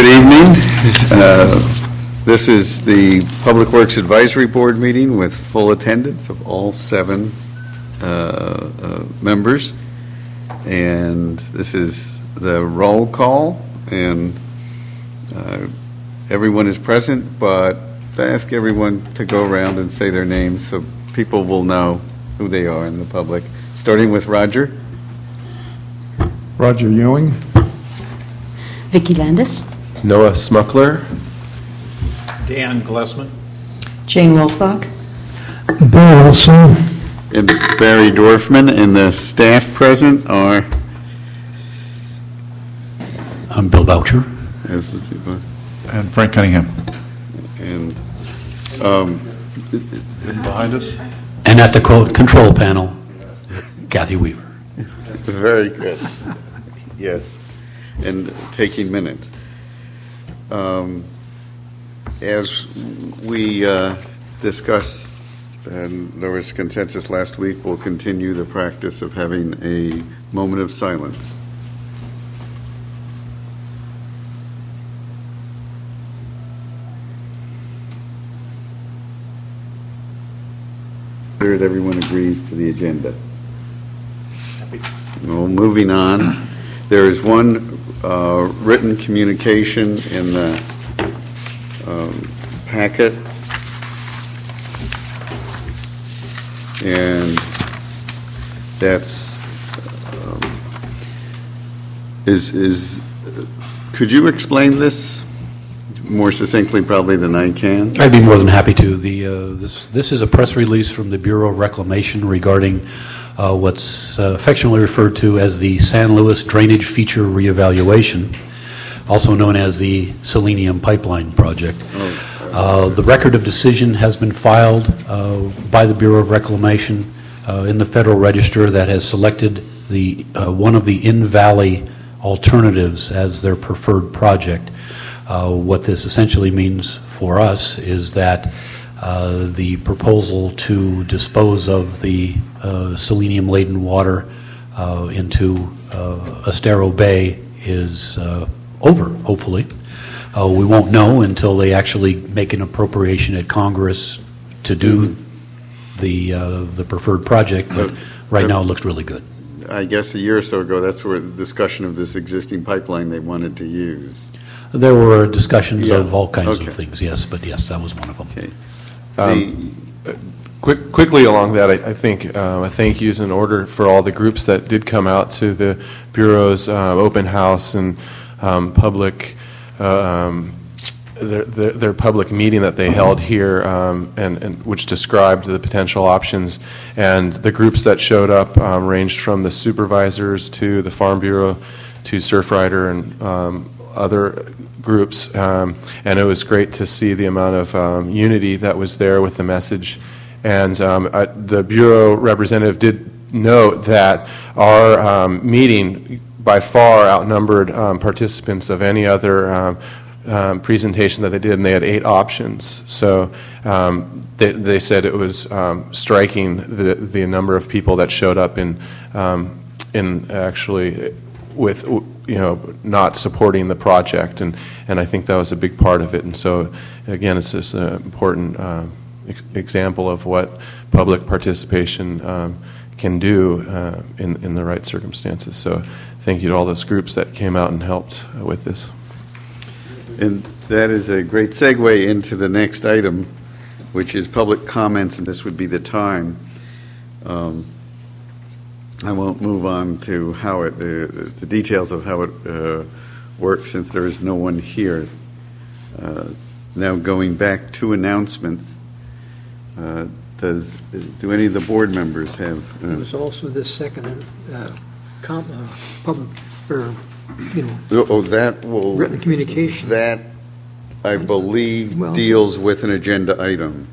Good evening. This is the Public Works Advisory Board meeting with full attendance of all 7 members. And this is the roll call, and everyone is present, but I ask everyone to go around and say their names so people will know who they are in the public. Starting with Roger. Roger Ewing. Vicki Landis. Noah Smuckler. Dan Glessman. Jane Wilsbach. Bill Wilson. And Barry Dorfman, and the staff present are? I'm Bill Boucher. And Frank Cunningham. And behind us? And at the control panel, Kathy Weaver. Very good. Yes. And taking minutes. As we discussed, and there was consensus last week, we'll continue the practice of having a moment of silence. Everyone agrees to the agenda. Well, moving on, there is one written communication in the packet, and that's could you explain this more succinctly probably than I can? I'd be more than happy to. This is a press release from the Bureau of Reclamation regarding what's affectionately referred to as the San Luis Drainage Feature Reevaluation, also known as the Selenium Pipeline Project. The record of decision has been filed by the Bureau of Reclamation in the Federal Register that has selected the one of the in-valley alternatives as their preferred project. What this essentially means for us is that the proposal to dispose of the selenium-laden water into Estero Bay is over, hopefully. We won't know until they actually make an appropriation at Congress to do the preferred project, but right now it looks really good. I guess a year or so ago, that's where the discussion of this existing pipeline they wanted to use. There were discussions of all kinds of things, yes, but yes, that was one of them. Okay. Quickly along that, I think a thank you is in order for all the groups that did come out to the Bureau's open house and public their public meeting that they held here, and which described the potential options. And the groups that showed up ranged from the supervisors to the Farm Bureau to Surfrider and other groups, and it was great to see the amount of unity that was there with the message. And the Bureau representative did note that our meeting by far outnumbered participants of any other presentation that they did, and they had 8 options. So they said it was striking the number of people that showed up in actually with not supporting the project, and I think that was a big part of it. And so again, it's just an important example of what public participation can do in the right circumstances. So thank you to all those groups that came out and helped with this. And that is a great segue into the next item, which is public comments, and this would be the time. I won't move on to how the details of how it works, since there is no one here. Now going back to announcements, do any of the board members have? There's also this second public, that will written communication. That I believe deals with an agenda item.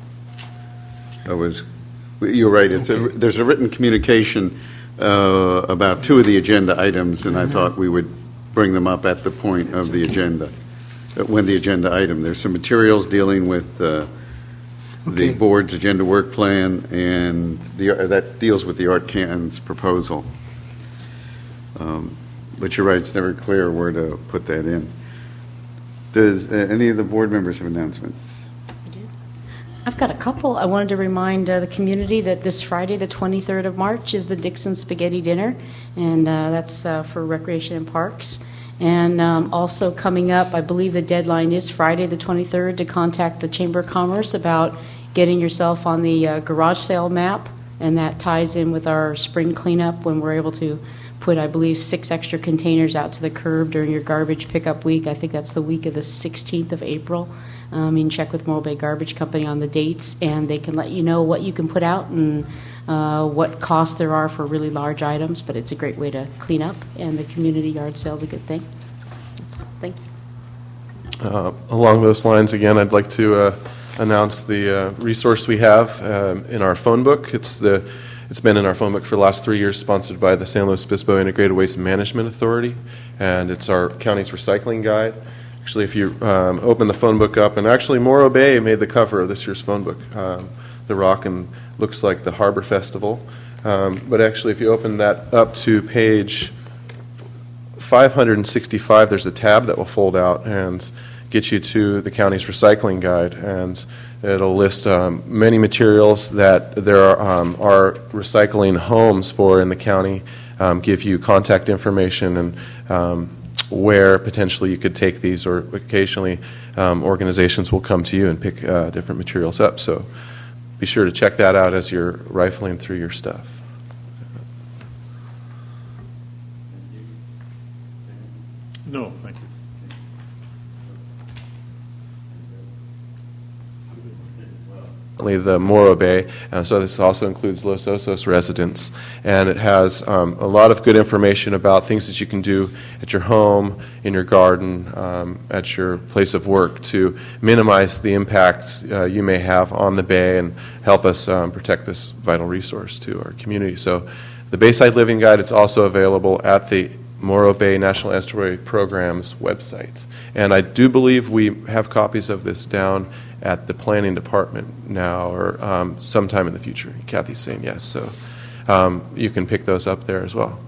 You're right. There's a written communication about 2 of the agenda items, and I thought we would bring them up at the point of the agenda, when the agenda item. There's some materials dealing with the board's agenda work plan, and that deals with the Art Can's proposal. But you're right, it's never clear where to put that in. Does any of the board members have announcements? I've got a couple. I wanted to remind the community that this Friday, the 23rd of March, is the Dixon Spaghetti Dinner, and that's for Recreation and Parks. And also coming up, I believe the deadline is Friday, the 23rd, to contact the Chamber of Commerce about getting yourself on the garage sale map, and that ties in with our spring cleanup when we're able to put, I believe, 6 extra containers out to the curb during your garbage pickup week. I think that's the week of the 16th of April. You can check with Morro Bay Garbage Company on the dates, and they can let you know what you can put out and what costs there are for really large items, but it's a great way to clean up, and the community yard sale is a good thing. That's all. Thank you. Along those lines, again, I'd like to announce the resource we have in our phone book. It's been in our phone book for the last 3 years, sponsored by the San Luis Obispo Integrated Waste Management Authority, and it's our county's recycling guide. Actually, if you open the phone book up, and actually Morro Bay made the cover of this year's phone book, the rock, and looks like the Harbor Festival. But actually, if you open that up to page 565, there's a tab that will fold out and get you to the county's recycling guide, and it'll list many materials that there are recycling homes for in the county, give you contact information and where potentially you could take these, or occasionally organizations will come to you and pick different materials up. So be sure to check that out as you're rifling through your stuff. No, thank you. The Morro Bay, so this also includes Los Osos residents, and it has a lot of good information about things that you can do at your home, in your garden, at your place of work to minimize the impacts you may have on the bay and help us protect this vital resource to our community. So the Bayside Living Guide is also available at the Morro Bay National Estuary Program's website, and I do believe we have copies of this down at the planning department now, or sometime in the future. Kathy's saying yes, so you can pick those up there as well.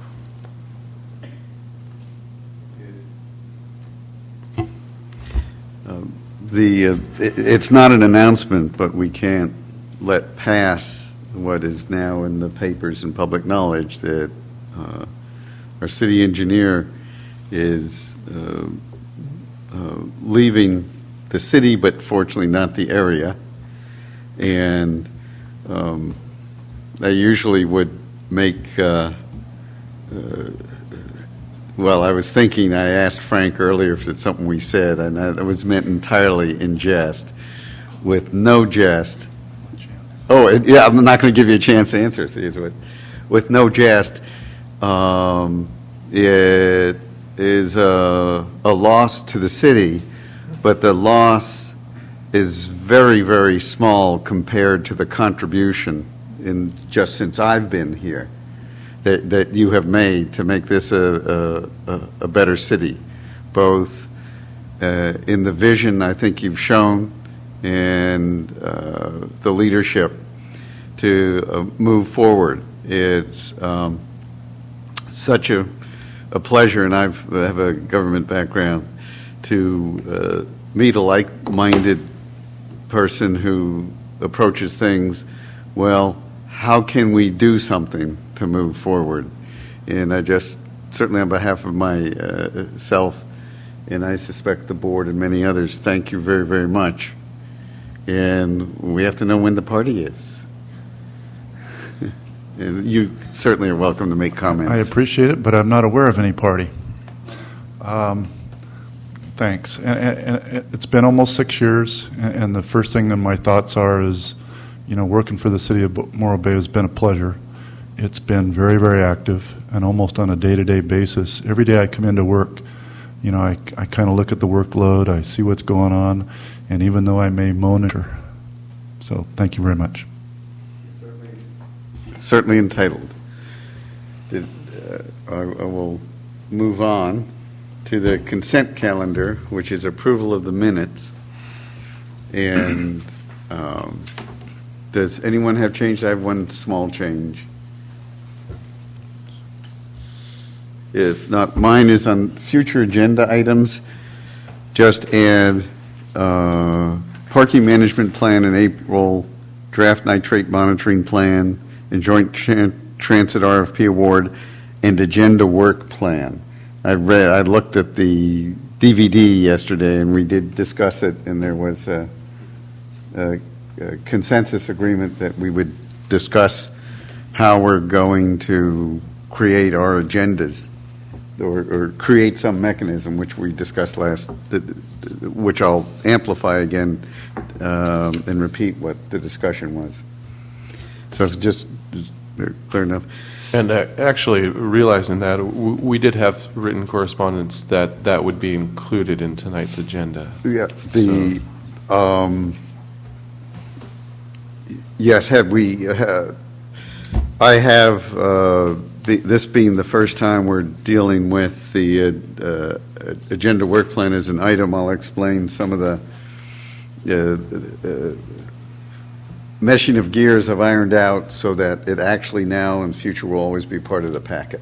It's not an announcement, but we can't let pass what is now in the papers and public knowledge that our city engineer is leaving the city, but fortunately not the area. And I usually would make, well, I was thinking, I asked Frank earlier if it's something we said, and that was meant entirely in jest, with no jest. Oh, yeah, I'm not going to give you a chance to answer, see, with no jest. It is a loss to the city, but the loss is very, very small compared to the contribution in just since I've been here that you have made to make this a better city, both in the vision I think you've shown and the leadership to move forward. It's such a pleasure, and I have a government background, to meet a like-minded person who approaches things, well, how can we do something to move forward? And I just, certainly on behalf of myself, and I suspect the board and many others, thank you very, very much. And we have to know when the party is. And you certainly are welcome to make comments. I appreciate it, but I'm not aware of any party. Thanks. And it's been almost 6 years, and the first thing that my thoughts are is, working for the city of Morro Bay has been a pleasure. It's been very, very active, and almost on a day-to-day basis. Every day I come into work, I kind of look at the workload, I see what's going on, and even though I may monitor. So thank you very much. Certainly entitled. I will move on to the consent calendar, which is approval of the minutes. And does anyone have change? I have one small change. If not, mine is on future agenda items. just add parking management plan in April, draft nitrate monitoring plan, and joint transit RFP award, and agenda work plan. I looked at the DVD yesterday, and we did discuss it, and there was a consensus agreement that we would discuss how we're going to create our agendas, or create some mechanism, which we discussed last, which I'll amplify again and repeat what the discussion was. So just clear enough. And actually, realizing that, we did have written correspondence that would be included in tonight's agenda. Yeah, yes, had we, I have, this being the first time we're dealing with the agenda work plan as an item, I'll explain some of the meshing of gears I've ironed out so that it actually now and future will always be part of the packet.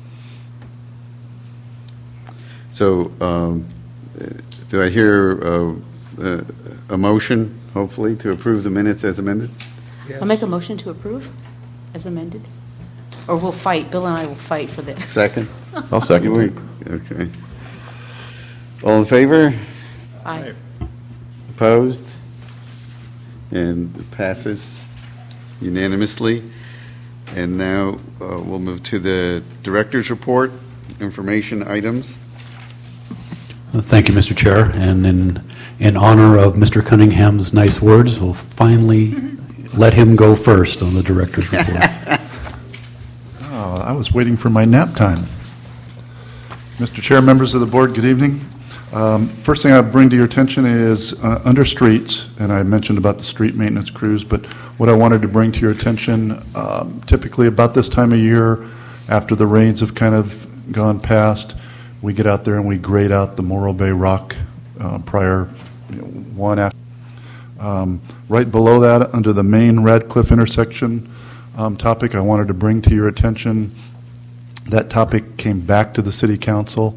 So do I hear a motion, hopefully, to approve the minutes as amended? I'll make a motion to approve as amended. Or we'll fight. Bill and I will fight for this. Second? I'll second it. Okay. All in favor? Aye. Opposed? And it passes unanimously. And now we'll move to the director's report, information items. Thank you, Mr. Chair. And in honor of Mr. Cunningham's nice words, we'll finally let him go first on the director's report. Oh, I was waiting for my nap time. Mr. Chair, members of the board, good evening. First thing I bring to your attention is under streets, and I mentioned about the street maintenance crews, but what I wanted to bring to your attention, typically about this time of year, after the rains have kind of gone past, we get out there and we grade out the Morro Bay rock prior, one after. Right below that, under the main Radcliffe intersection topic, I wanted to bring to your attention, that topic came back to the City Council.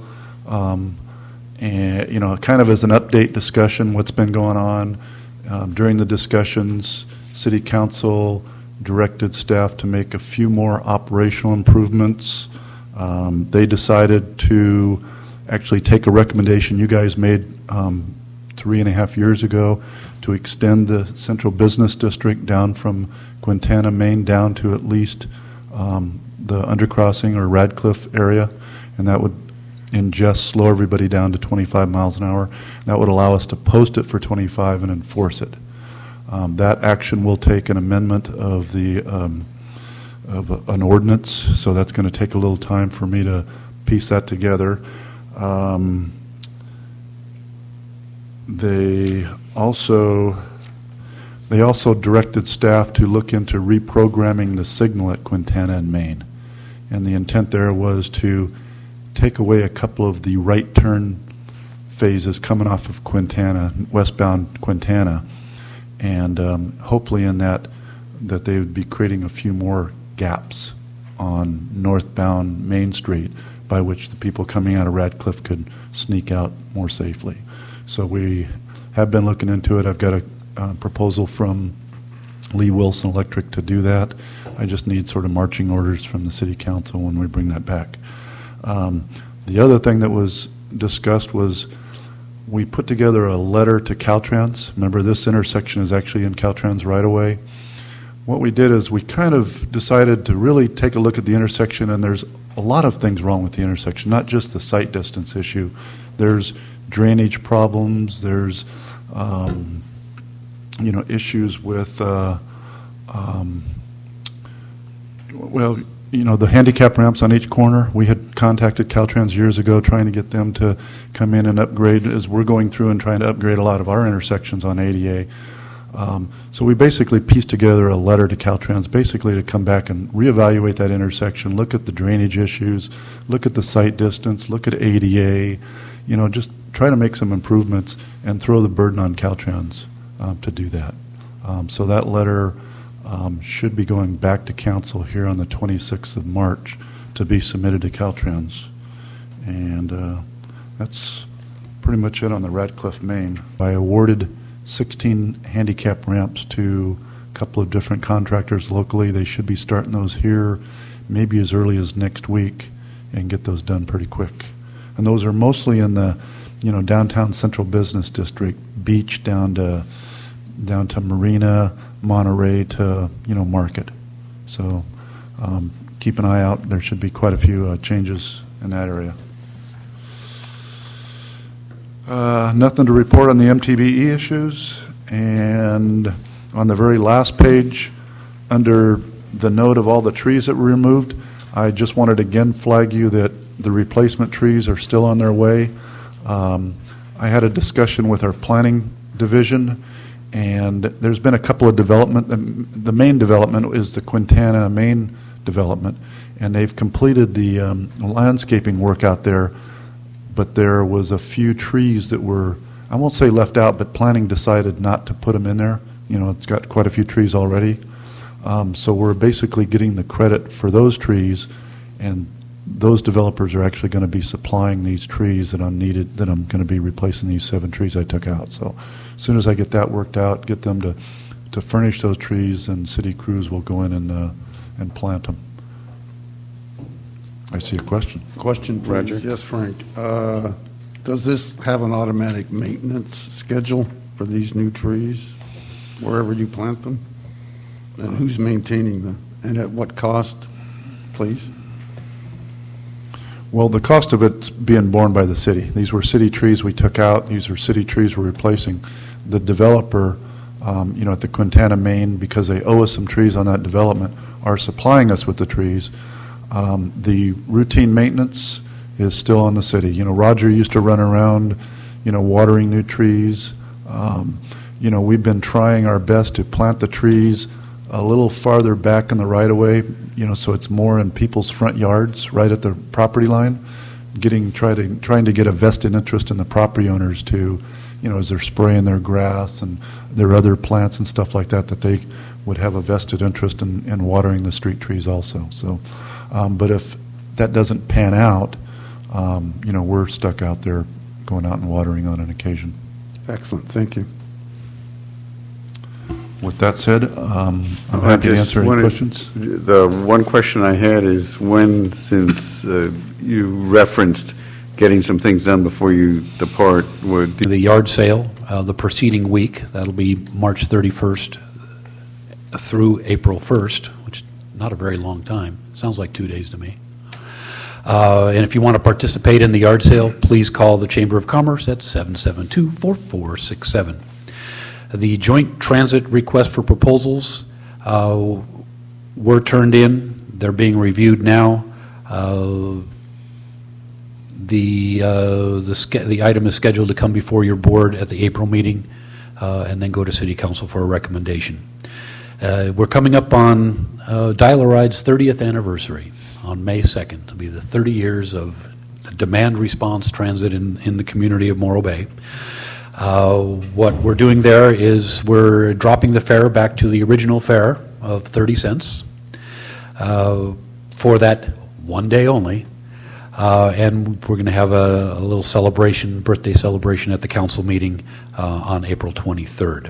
And, kind of as an update discussion, what's been going on. During the discussions, City Council directed staff to make a few more operational improvements. They decided to actually take a recommendation you guys made 3.5 years ago to extend the Central Business District down from Quintana, Maine, down to at least the undercrossing or Radcliffe area, and that would just slow everybody down to 25 miles an hour. That would allow us to post it for 25 and enforce it. That action will take an amendment of the of an ordinance, so that's going to take a little time for me to piece that together. They also directed staff to look into reprogramming the signal at Quintana and Maine, and the intent there was to take away a couple of the right turn phases coming off of Quintana, westbound Quintana, and hopefully in that they would be creating a few more gaps on northbound Main Street by which the people coming out of Radcliffe could sneak out more safely. So we have been looking into it. I've got a proposal from Lee Wilson Electric to do that. I just need sort of marching orders from the City Council when we bring that back. The other thing that was discussed was we put together a letter to Caltrans. Remember, this intersection is actually in Caltrans right away. What we did is we kind of decided to really take a look at the intersection, and there's a lot of things wrong with the intersection, not just the sight distance issue. There's drainage problems. There's issues with the handicap ramps on each corner. We had contacted Caltrans years ago trying to get them to come in and upgrade as we're going through and trying to upgrade a lot of our intersections on ADA. So we basically pieced together a letter to Caltrans basically to come back and reevaluate that intersection, look at the drainage issues, look at the sight distance, look at ADA, just try to make some improvements and throw the burden on Caltrans to do that. So that letter should be going back to council here on the 26th of March to be submitted to Caltrans. And that's pretty much it on the Radcliffe Main. I awarded 16 handicap ramps to a couple of different contractors locally. They should be starting those here maybe as early as next week and get those done pretty quick. And those are mostly in the, downtown central business district, beach down to Marina, Monterey to, Market. So keep an eye out. There should be quite a few changes in that area. Nothing to report on the MTBE issues. And on the very last page, under the note of all the trees that were removed, I just wanted to again flag you that the replacement trees are still on their way. I had a discussion with our planning division, and there's been a couple of development. The main development is the Quintana main development, and they've completed the landscaping work out there, but there was a few trees that were, I won't say left out, but planning decided not to put them in there. It's got quite a few trees already. So we're basically getting the credit for those trees, and those developers are actually going to be supplying these trees that I'm going to be replacing these 7 trees I took out. So as soon as I get that worked out, get them to furnish those trees, and city crews will go in and plant them. I see a question. Question, please. Roger. Yes, Frank. Does this have an automatic maintenance schedule for these new trees, wherever you plant them? And who's maintaining them? And at what cost, please? Well, the cost of it's being borne by the city. These were city trees we took out. These are city trees we're replacing. The developer, at the Quintana Main, because they owe us some trees on that development, are supplying us with the trees. The routine maintenance is still on the city. Roger used to run around, watering new trees. We've been trying our best to plant the trees a little farther back in the right-of-way, so it's more in people's front yards, right at the property line, trying to get a vested interest in the property owners to, as they're spraying their grass and their other plants and stuff like that, that they would have a vested interest in watering the street trees also. So, but if that doesn't pan out, we're stuck out there going out and watering on an occasion. Excellent. Thank you. With that said, I'm happy to answer any questions. The one question I had is since you referenced getting some things done before you depart, The yard sale, the preceding week, that'll be March 31st through April 1st, which is not a very long time. Sounds like 2 days to me. And if you want to participate in the yard sale, please call the Chamber of Commerce at 772-4467. The joint transit request for proposals were turned in. They're being reviewed now. The item is scheduled to come before your board at the April meeting and then go to City Council for a recommendation. We're coming up on Dial-A-Ride's 30th anniversary on May 2nd. It'll be the 30 years of demand response transit in the community of Morro Bay. What we're doing there is we're dropping the fare back to the original fare of 30 cents for that one day only. And we're going to have a little celebration, birthday celebration at the council meeting on April 23rd.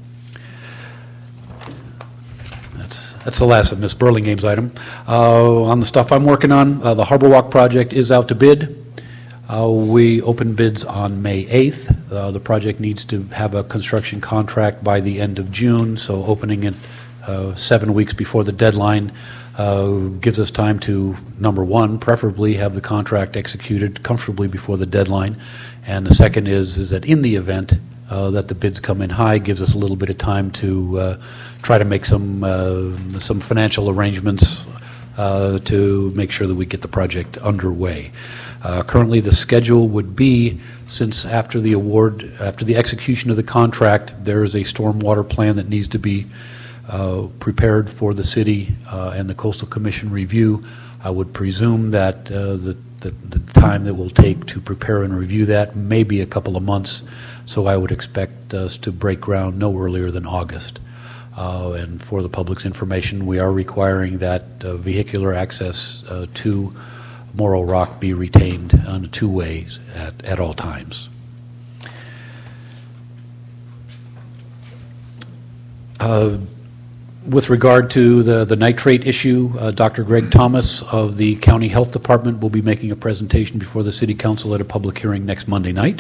That's the last of Ms. Burlingame's item. On the stuff I'm working on, the Harbor Walk project is out to bid. We opened bids on May 8th. The project needs to have a construction contract by the end of June, so opening it 7 weeks before the deadline gives us time to, number one, preferably have the contract executed comfortably before the deadline, and the second is that in the event that the bids come in high, gives us a little bit of time to try to make some financial arrangements to make sure that we get the project underway. Currently, the schedule would be, since after the execution of the contract, there is a stormwater plan that needs to be prepared for the city and the Coastal Commission review. I would presume that the time that will take to prepare and review that may be a couple of months, so I would expect us to break ground no earlier than August. And for the public's information, we are requiring that vehicular access to Morro Rock be retained on 2 ways at all times. With regard to the nitrate issue, Dr. Greg Thomas of the County Health Department will be making a presentation before the City Council at a public hearing next Monday night.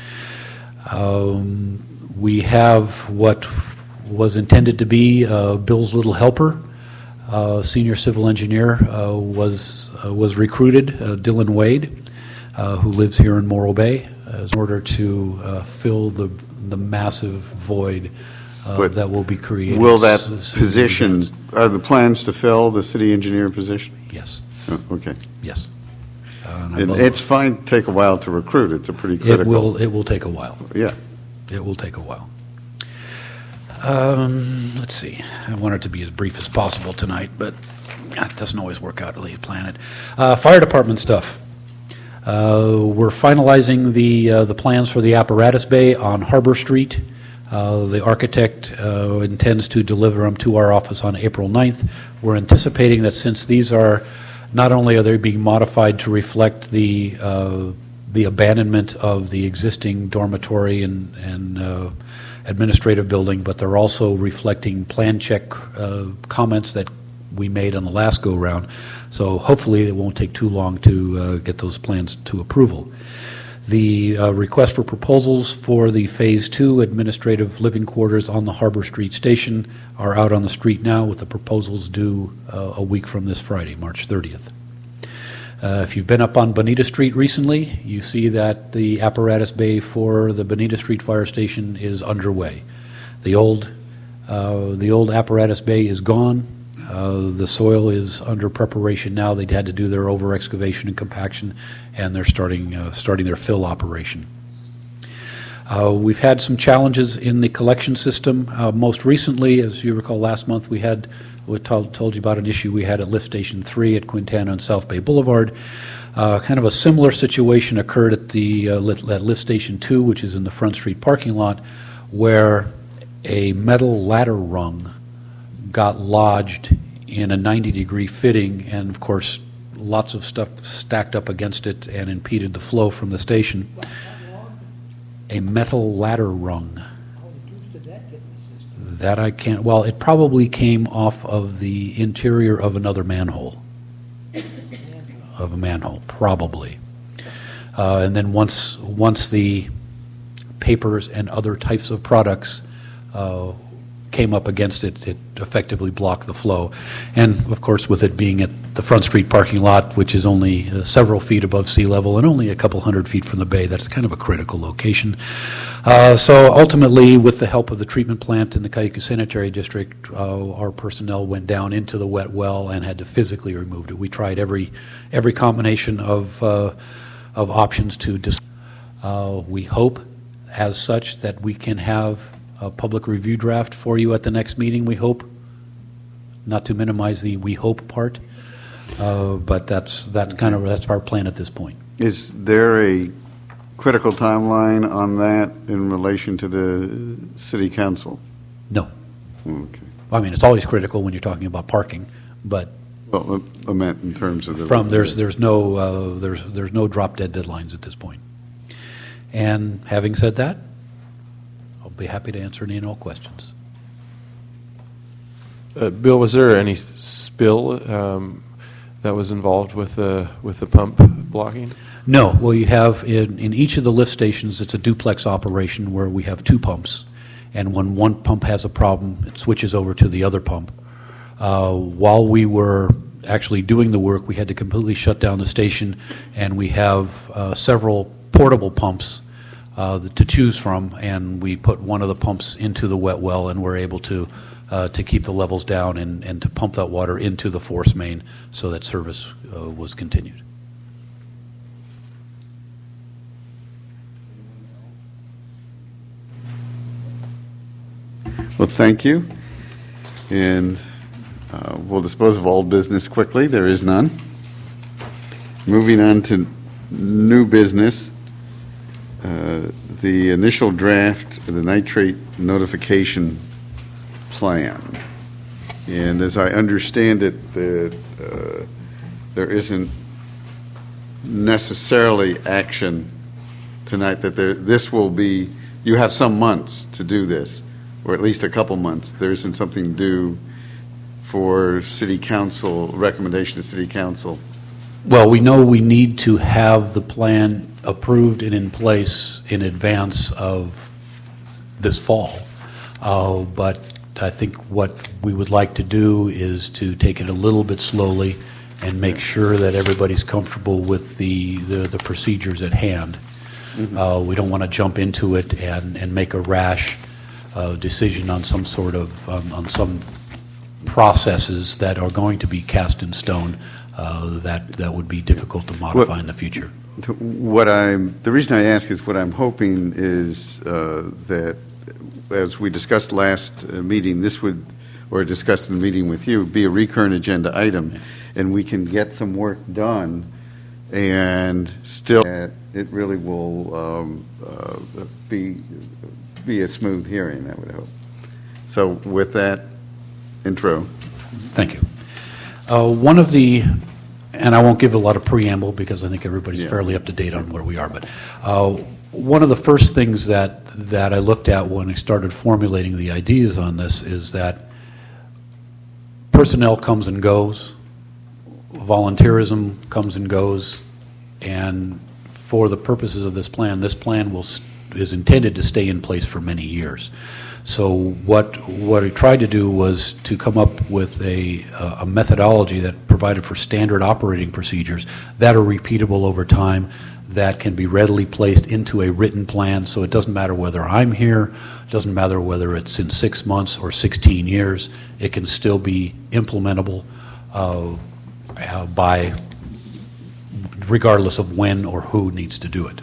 We have what was intended to be Bill's little helper, senior civil engineer, was recruited, Dylan Wade, who lives here in Morro Bay, in order to fill the massive void that will be created. Will that position, are the plans to fill the city engineer position? Yes. Oh, okay. Yes. And it's fine to take a while to recruit. It's a pretty critical. It will take a while. Yeah. It will take a while. Let's see. I want it to be as brief as possible tonight, but it doesn't always work out the way you plan it. Fire department stuff. We're finalizing the plans for the apparatus bay on Harbor Street. The architect intends to deliver them to our office on April 9th. We're anticipating that since these are, not only are they being modified to reflect the abandonment of the existing dormitory and administrative building, but they're also reflecting plan check comments that we made on the last go-round. So hopefully it won't take too long to get those plans to approval. The request for proposals for the Phase 2 administrative living quarters on the Harbor Street Station are out on the street now, with the proposals due a week from this Friday, March 30th. If you've been up on Bonita Street recently, you see that the apparatus bay for the Bonita Street Fire Station is underway. The old apparatus bay is gone. The soil is under preparation now. They'd had to do their over excavation and compaction, and they're starting their fill operation. We've had some challenges in the collection system. Most recently, as you recall, last month we told you about an issue we had at Lift Station 3 at Quintana and South Bay Boulevard. Kind of a similar situation occurred at at Lift Station 2, which is in the Front Street parking lot, where a metal ladder rung got lodged in a 90-degree fitting, and of course lots of stuff stacked up against it and impeded the flow from the station. A metal ladder rung. That I can't, well, it probably came off of the interior of another manhole. Of a manhole, probably. And then once the papers and other types of products came up against it, it effectively blocked the flow. And, of course, with it being at the Front Street parking lot, which is only several feet above sea level and only a couple hundred feet from the bay, that's kind of a critical location. So ultimately, with the help of the treatment plant in the Cayuga Sanitary District, our personnel went down into the wet well and had to physically remove it. We tried every combination of options to we hope, as such, that we can have a public review draft for you at the next meeting, we hope. Not to minimize the we hope part, but that's our plan at this point. Is there a critical timeline on that in relation to the city council? No. Okay. I mean, it's always critical when you're talking about parking, but Well, I meant in terms of the... there's no drop dead deadlines at this point. And having said that, I'll be happy to answer any and all questions. Bill, was there any spill that was involved with the pump blocking? No. Well, you have in each of the lift stations, it's a duplex operation where we have two pumps, and when one pump has a problem, it switches over to the other pump. While we were actually doing the work, we had to completely shut down the station, and we have several portable pumps to choose from, and we put one of the pumps into the wet well, and we're able to keep the levels down and to pump that water into the force main so that service was continued. Well, thank you. And we'll dispose of old business quickly. There is none. Moving on to new business. The initial draft of the nitrate notification plan. And as I understand it, there isn't necessarily action tonight that this will be, you have some months to do this, or at least a couple months, there isn't something due for city council, recommendation to city council? Well, we know we need to have the plan approved and in place in advance of this fall. But I think what we would like to do is to take it a little bit slowly and make sure that everybody's comfortable with the procedures at hand. We don't want to jump into it and make a rash decision on some sort of on some processes that are going to be cast in stone that would be difficult to modify in the future. The reason I ask is what I'm hoping is that, as we discussed last meeting, this would, or discussed in the meeting with you, be a recurrent agenda item, and we can get some work done, and still it really will be a smooth hearing, I would hope. So with that intro. Thank you. One of the, and I won't give a lot of preamble because I think everybody's fairly up to date on where we are, but one of the first things that I looked at when I started formulating the ideas on this is that personnel comes and goes, volunteerism comes and goes, and for the purposes of this plan is intended to stay in place for many years. So what I tried to do was to come up with a methodology that provided for standard operating procedures that are repeatable over time, that can be readily placed into a written plan, so it doesn't matter whether I'm here, it doesn't matter whether it's in 6 months or 16 years, it can still be implementable by regardless of when or who needs to do it.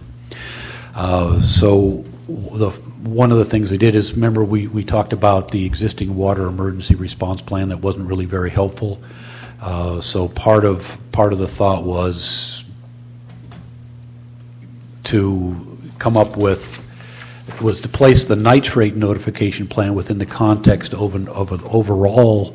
So one of the things they did is, remember we talked about the existing water emergency response plan that wasn't really very helpful. So part of the thought was to come up with to place the nitrate notification plan within the context of an overall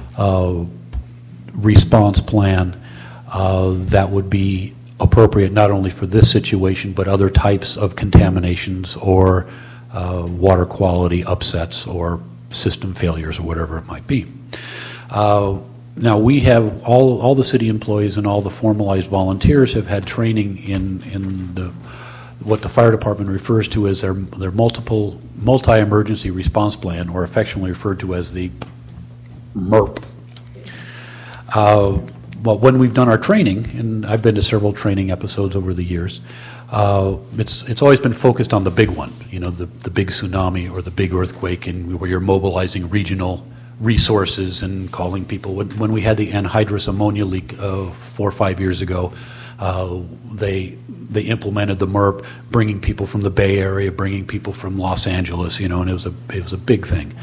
response plan that would be appropriate not only for this situation but other types of contaminations or water quality upsets or system failures or whatever it might be. Now we have all the city employees and all the formalized volunteers have had training in what the fire department refers to as their multi-emergency response plan, or affectionately referred to as the MERP. But when we've done our training, and I've been to several training episodes over the years, it's always been focused on the big one, the big tsunami or the big earthquake, and where you're mobilizing regional resources and calling people. When we had the anhydrous ammonia leak 4 or 5 years ago, they implemented the MERP, bringing people from the Bay Area, bringing people from Los Angeles, and it was a big thing.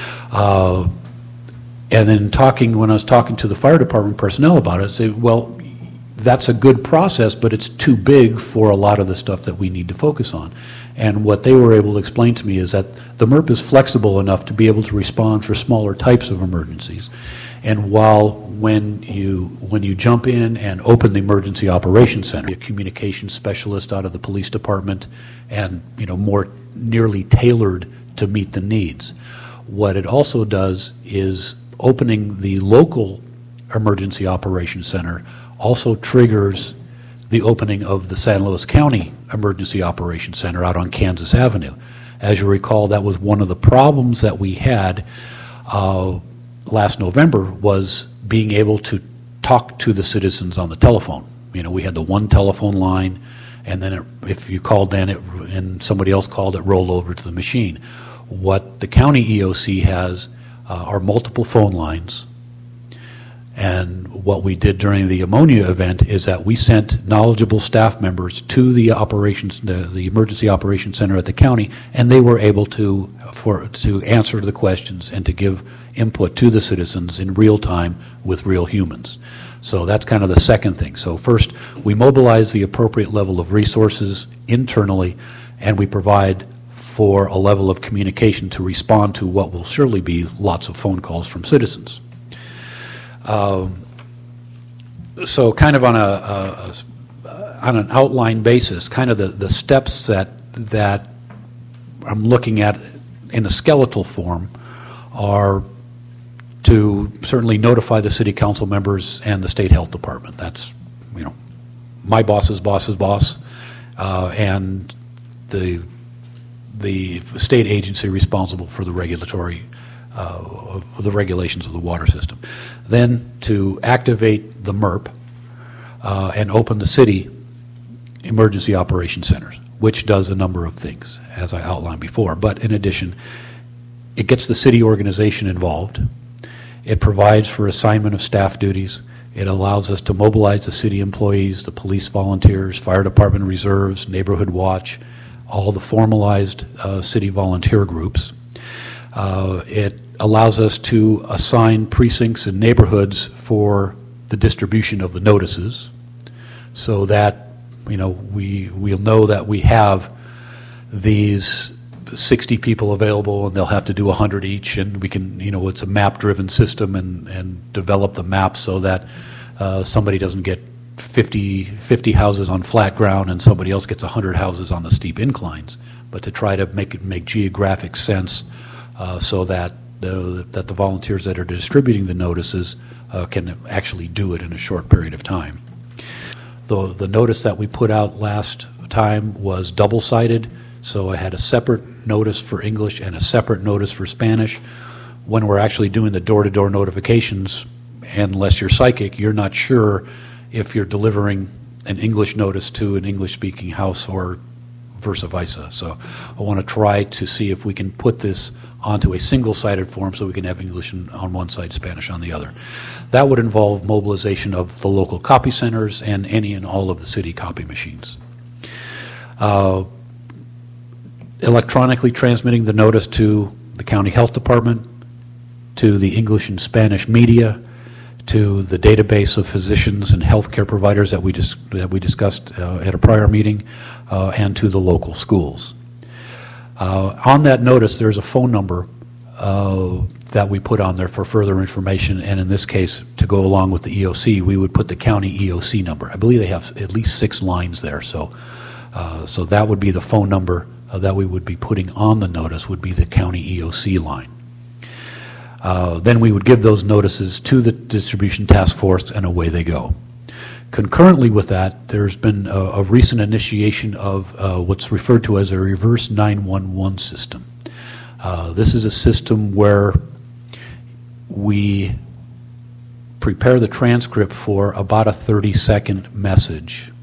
And then when I was talking to the fire department personnel about it, I said, well, that's a good process, but it's too big for a lot of the stuff that we need to focus on. And what they were able to explain to me is that the MERP is flexible enough to be able to respond for smaller types of emergencies. And when you jump in and open the emergency operations center, a communications specialist out of the police department, and more nearly tailored to meet the needs. What it also does is opening the local emergency operations center also triggers the opening of the San Luis County Emergency Operations Center out on Kansas Avenue. As you recall, that was one of the problems that we had last November, was being able to talk to the citizens on the telephone. We had the one telephone line, and then if you called and somebody else called, it rolled over to the machine. What the county EOC has are multiple phone lines. And what we did during the ammonia event is that we sent knowledgeable staff members to the emergency operations center at the county, and they were able to answer the questions and to give input to the citizens in real time with real humans. So that's kind of the second thing. So first, we mobilize the appropriate level of resources internally, and we provide for a level of communication to respond to what will surely be lots of phone calls from citizens. So kind of on an outline basis, kind of the steps that I'm looking at in a skeletal form are to certainly notify the city council members and the state health department. That's, my boss's boss's boss, and the state agency responsible for the regulatory the regulations of the water system. Then to activate the MERP and open the city emergency operation centers, which does a number of things, as I outlined before. But in addition, it gets the city organization involved. It provides for assignment of staff duties. It allows us to mobilize the city employees, the police volunteers, fire department reserves, neighborhood watch, all the formalized city volunteer groups. It allows us to assign precincts and neighborhoods for the distribution of the notices, so that we'll know that we have these 60 people available, and they'll have to do 100 each, and we can, it's a map-driven system, and develop the map so that somebody doesn't get 50 houses on flat ground and somebody else gets 100 houses on the steep inclines, but to try to make geographic sense so that the volunteers that are distributing the notices can actually do it in a short period of time. The notice that we put out last time was double-sided, so I had a separate notice for English and a separate notice for Spanish. When we're actually doing the door-to-door notifications, unless you're psychic, you're not sure if you're delivering an English notice to an English-speaking house or versa versa. So I want to try to see if we can put this onto a single-sided form so we can have English on one side, Spanish on the other. That would involve mobilization of the local copy centers and any and all of the city copy machines. Electronically transmitting the notice to the county health department, to the English and Spanish media, to the database of physicians and healthcare providers that we discussed at a prior meeting, and to the local schools. On that notice, there's a phone number that we put on there for further information, and in this case, to go along with the EOC, we would put the county EOC number. I believe they have at least 6 lines there, so that would be the phone number that we would be putting on the notice, would be the county EOC line. Then we would give those notices to the distribution task force, and away they go. Concurrently with that, there's been a recent initiation of what's referred to as a reverse 911 system. This is a system where we prepare the transcript for about a 30-second message,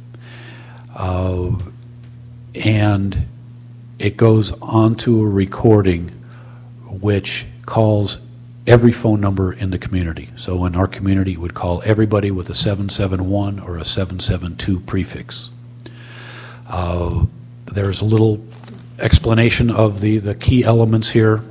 and it goes onto a recording which calls every phone number in the community. So in our community, it would call everybody with a 771 or a 772 prefix. There's a little explanation of the key elements here.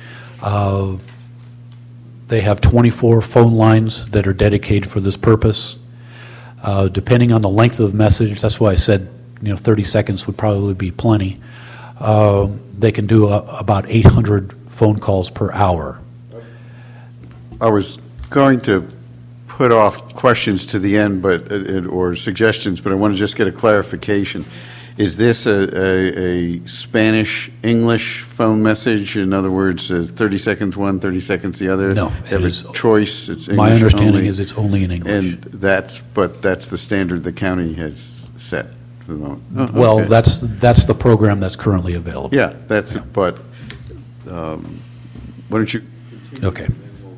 They have 24 phone lines that are dedicated for this purpose. Depending on the length of the message, that's why I said 30 seconds would probably be plenty. They can do about 800 phone calls per hour. I was going to put off questions to the end, or suggestions, but I want to just get a clarification. Is this a Spanish-English phone message? In other words, 30 seconds one, 30 seconds the other? No, it is choice. It's English. My understanding only. is it's only in English. And that's the standard the county has set for the moment. Oh, well, okay. that's the program that's currently available. Yeah, that's it. But why don't you? Okay.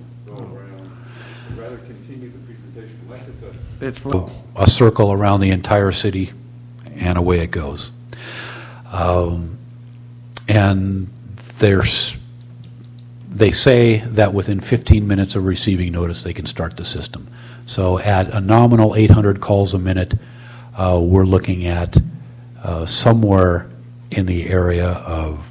It's A circle around the entire city, and away it goes. And they say that within 15 minutes of receiving notice, they can start the system. So at a nominal 800 calls a minute, we're looking at somewhere in the area of,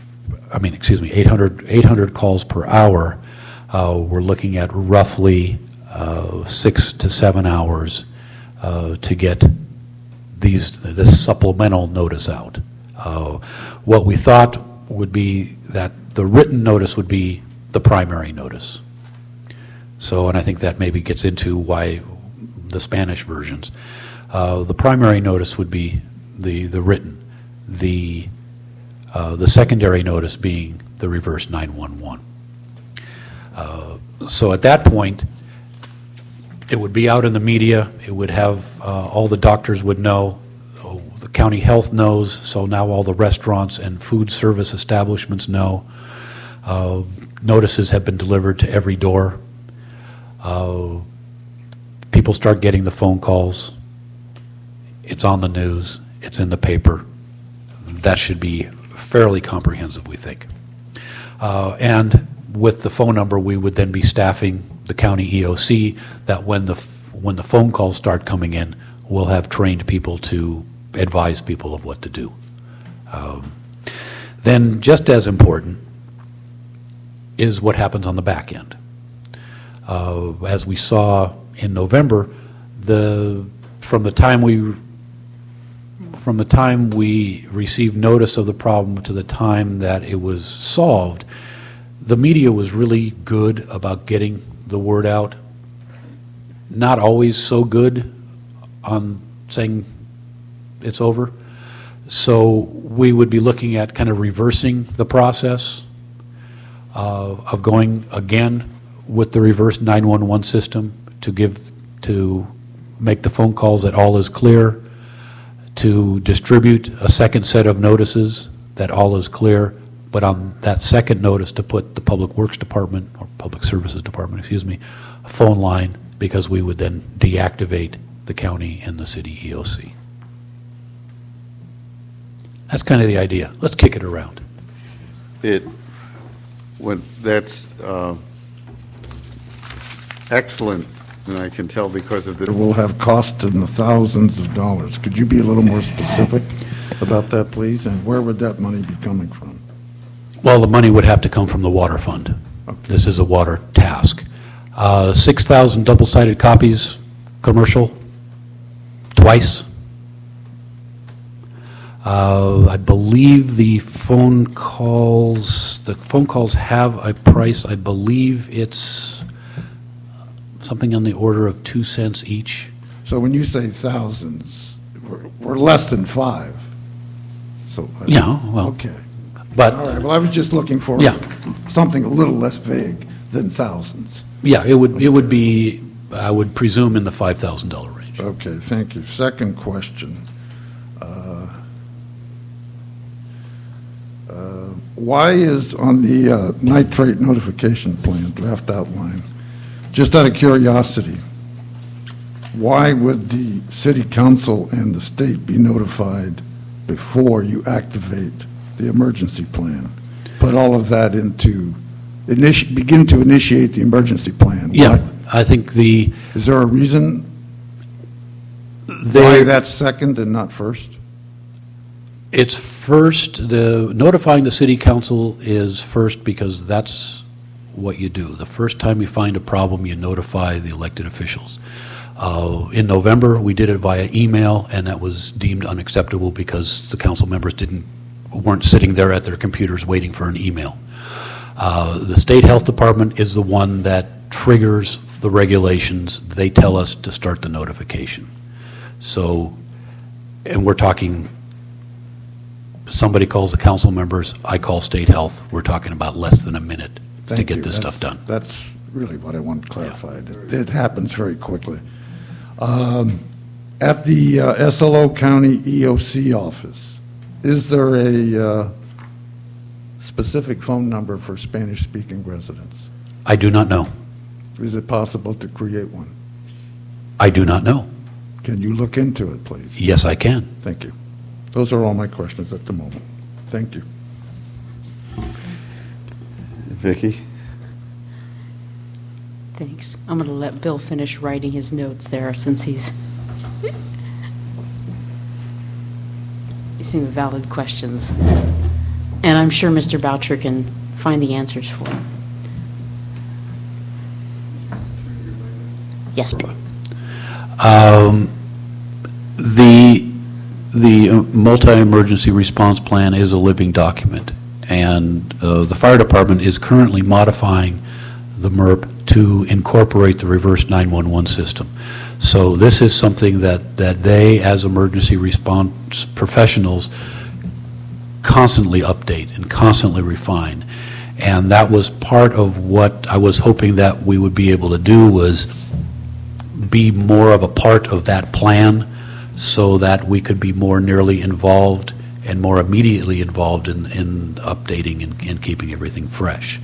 800 calls per hour. We're looking at roughly 6 to 7 hours to get this supplemental notice out. What we thought would be that the written notice would be the primary notice. So, and I think that maybe gets into why the Spanish versions. The primary notice would be the written. The The secondary notice being the reverse 911. So at that point, it would be out in the media. It would have all the doctors would know. The county health knows. So now all the restaurants and food service establishments know. Notices have been delivered to every door. People start getting the phone calls. It's on the news. It's in the paper. That should be fairly comprehensive, we think. And with the phone number, we would then be staffing the county EOC that when the phone calls start coming in, we'll have trained people to advise people of what to do. Then just as important is what happens on the back end. As we saw in November, from the time we received notice of the problem to the time that it was solved, the media was really good about getting the word out. Not always so good on saying it's over. So we would be looking at kind of reversing the process of going again with the reverse 911 system to make the phone calls that all is clear, to distribute a second set of notices that all is clear, but on that second notice to put the Public Works Department, or Public Services Department, a phone line, because we would then deactivate the county and the city EOC. That's kind of the idea. Let's kick it around. That's excellent, and I can tell because of It will have costs in the thousands of dollars. Could you be a little more specific about that, please? And where would that money be coming from? Well, the money would have to come from the water fund. Okay. This is a water task. 6,000 double-sided copies, commercial, twice. I believe the phone calls have a price. I believe it's something on the order of 2 cents each. So when you say thousands, we're less than 5. So Yeah, well, okay. but All right. Well, I was just looking for something a little less vague than thousands. yeah, it would be, I would presume, in the $5,000 range. Okay. Thank you. Second question. Why is on the nitrate notification plan, draft outline, just out of curiosity, why would the city council and the state be notified before you activate the emergency plan? Put all of that into, begin to initiate the emergency plan. Yeah, Why? I think Is there a reason why that's second and not first? it's first, notifying the city council is first because that's what you do. The first time you find a problem, you notify the elected officials. In November, we did it via email, and that was deemed unacceptable because the council members weren't sitting there at their computers waiting for an email. The state health department is the one that triggers the regulations. They tell us to start the notification. So, and we're talking, somebody calls the council members, I call state health. We're talking about less than a minute to get this stuff done. That's really what I want clarified. It happens very quickly. At the SLO County EOC office, is there a specific phone number for Spanish-speaking residents? I do not know. Is it possible to create one? I do not know. Can you look into it, please? Yes, I can. Thank you. Those are all my questions at the moment. Thank you. Vicki? Thanks. I'm going to let Bill finish writing his notes there since these seem valid questions. And I'm sure Mr. Boucher can find the answers for him. Yes. The multi-emergency response plan is a living document, and the fire department is currently modifying the MERP to incorporate the reverse 911 system. So this is something that they, as emergency response professionals, constantly update and constantly refine. And that was part of what I was hoping that we would be able to do, was be more of a part of that plan so that we could be more nearly involved and more immediately involved in updating and keeping everything fresh.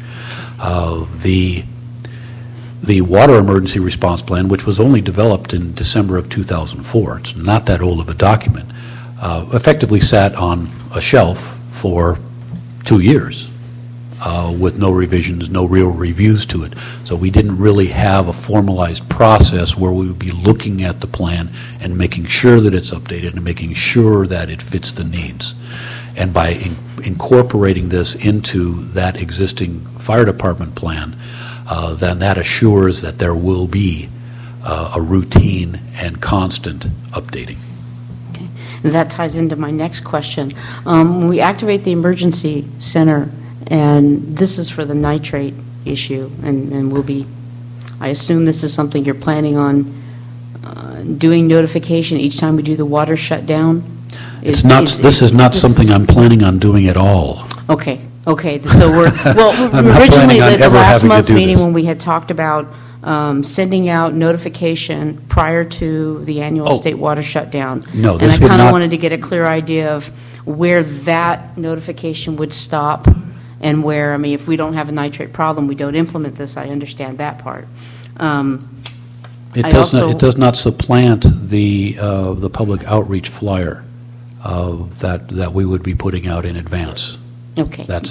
The water emergency response plan, which was only developed in December of 2004, it's not that old of a document, effectively sat on a shelf for 2 years with no revisions, no real reviews to it. So we didn't really have a formalized process where we would be looking at the plan and making sure that it's updated and making sure that it fits the needs. And by incorporating this into that existing fire department plan, then that assures that there will be a routine and constant updating. Okay. And that ties into my next question. When we activate the emergency center, and this is for the nitrate issue, and we'll be, I assume this is something you're planning on doing notification each time we do the water shutdown? This is not something I'm planning on doing at all. Okay. So originally the last month's meeting when we had talked about sending out notification prior to the annual state water shutdown. No, and I kind of wanted to get a clear idea of where that notification would stop and where, I mean, if we don't have a nitrate problem, we don't implement this. I understand that part. It does not supplant the public outreach flyer that we would be putting out in advance. Okay. That's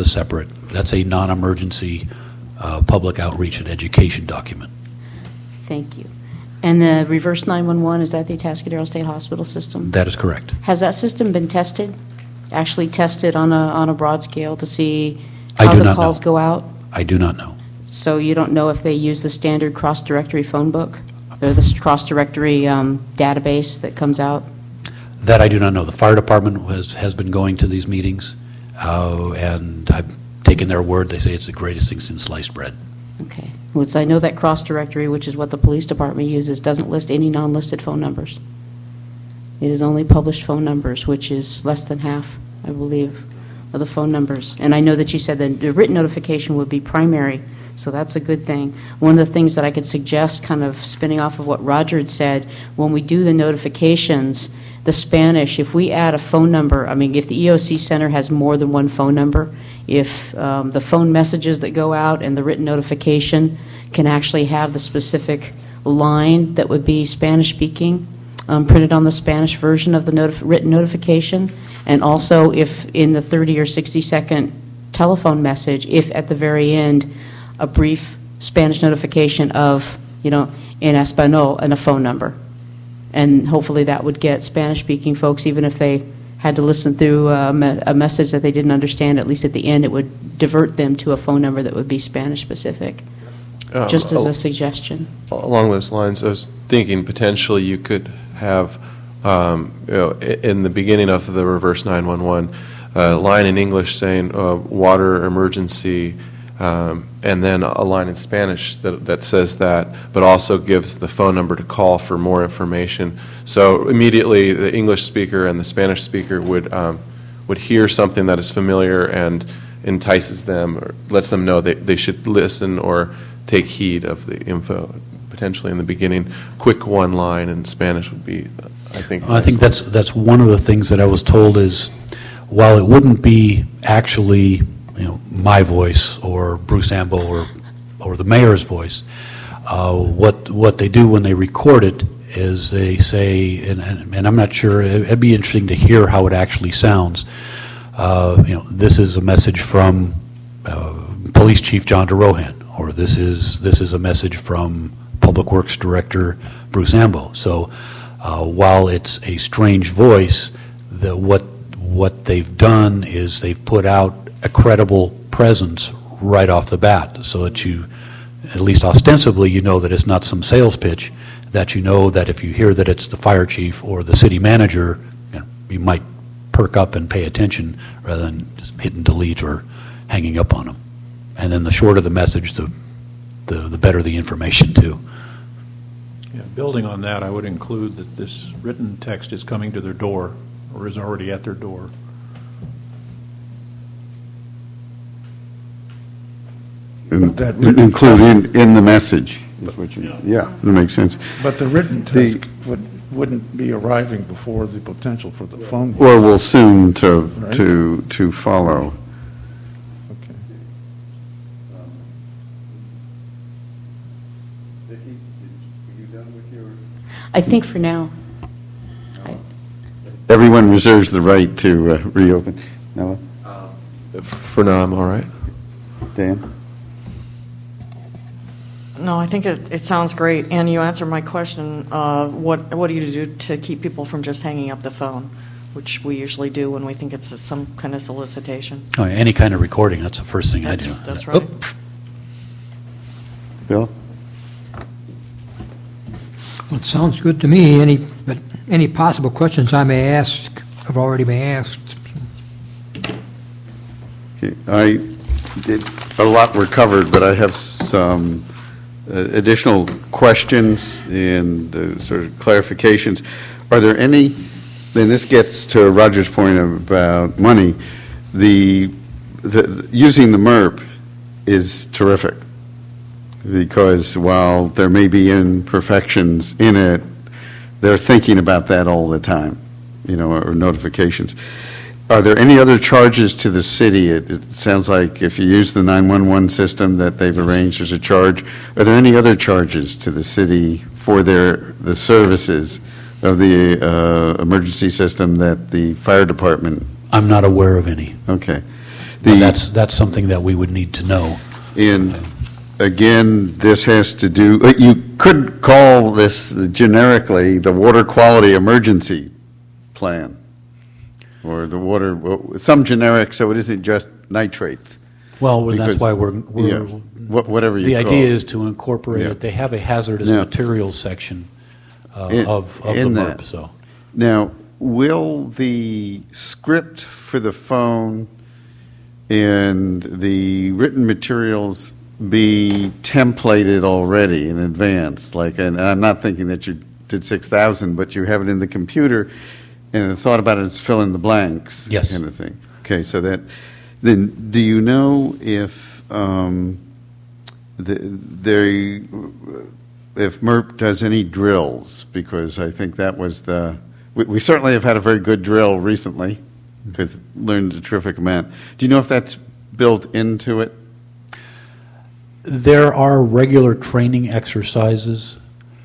a non-emergency public outreach and education document. Thank you. And the reverse 911, is that the Atascadero State Hospital system? That is correct. Has that system been tested? Actually tested on a broad scale to see how the calls go out? I do not know. So you don't know if they use the standard cross-directory phone book or the cross-directory database that comes out? That I do not know. The fire department has been going to these meetings, and I've taken their word. They say it's the greatest thing since sliced bread. Okay. Well, I know that cross-directory, which is what the police department uses, doesn't list any non-listed phone numbers. It is only published phone numbers, which is less than half, I believe, of the phone numbers. And I know that you said that the written notification would be primary, so that's a good thing. One of the things that I could suggest, kind of spinning off of what Roger had said, when we do the notifications, the Spanish, if we add a phone number, I mean, if the EOC Center has more than one phone number, if the phone messages that go out and the written notification can actually have the specific line that would be Spanish-speaking, printed on the Spanish version of the written notification, and also if in the 30 or 60-second telephone message, if at the very end a brief Spanish notification of, in Espanol and a phone number. And hopefully that would get Spanish-speaking folks, even if they had to listen through a message that they didn't understand, at least at the end it would divert them to a phone number that would be Spanish-specific, just as a suggestion. Along those lines, I was thinking potentially you could have, in the beginning of the reverse 911, a line in English saying water emergency, and then a line in Spanish that says that, but also gives the phone number to call for more information. So immediately the English speaker and the Spanish speaker would hear something that is familiar and entices them or lets them know they should listen or take heed of the info. Potentially in the beginning, quick one line in Spanish would be, I think. I think that's one of the things that I was told is, while it wouldn't be actually my voice or Bruce Ambo or the mayor's voice, what they do when they record it is they say, and I'm not sure, it'd be interesting to hear how it actually sounds. This is a message from Police Chief John DeRohan, or this is a message from Public Works Director Bruce Ambo. So while it's a strange voice, what they've done is they've put out a credible presence right off the bat, so that you, at least ostensibly, you know that it's not some sales pitch, that you know that if you hear that it's the fire chief or the city manager, you might perk up and pay attention rather than just hitting delete or hanging up on them. And then the shorter the message, the better the information, too. Yeah, building on that, I would include that this written text is coming to their door or is already at their door. that written include in the message. Yeah, that makes sense. But the written test wouldn't be arriving before the potential for the phone. Or will soon to Right. to follow. Okay. I think for now. Everyone reserves the right to reopen. Noah? For now, I'm all right. Dan? No, I think it sounds great, and you answered my question. What do you do to keep people from just hanging up the phone, which we usually do when we think it's some kind of solicitation? Oh, any kind of recording, that's the first thing I do. That's right. Oop. Bill? Well, it sounds good to me. But any possible questions I may ask have already been asked. Okay. A lot were covered, but I have some additional questions and sort of clarifications. Are there any, and this gets to Roger's point about money, using the MERP is terrific, because while there may be imperfections in it, they're thinking about that all the time, or notifications. Are there any other charges to the city? It sounds like if you use the 911 system that they've arranged, there's a charge. Are there any other charges to the city for the services of the emergency system that the fire department? I'm not aware of any. Okay. But that's something that we would need to know. And again, this has to do, you could call this generically the water quality emergency plan, or the water, some generic, so it isn't just nitrates. Well, that's Because- why we're Yeah, whatever you the call idea it. is to incorporate Yeah. it. They have a hazardous Yeah. materials section In- of the in MERP. that. So Now, will the script for the phone and the written materials be templated already in advance? And I'm not thinking that you did 6,000, but you have it in the computer, and the thought about it is fill in the blanks, Yes. kind of thing. Okay, so then do you know if if MERP does any drills? Because I think that was we certainly have had a very good drill recently, because learned a terrific amount. Do you know if that's built into it? there are regular training exercises.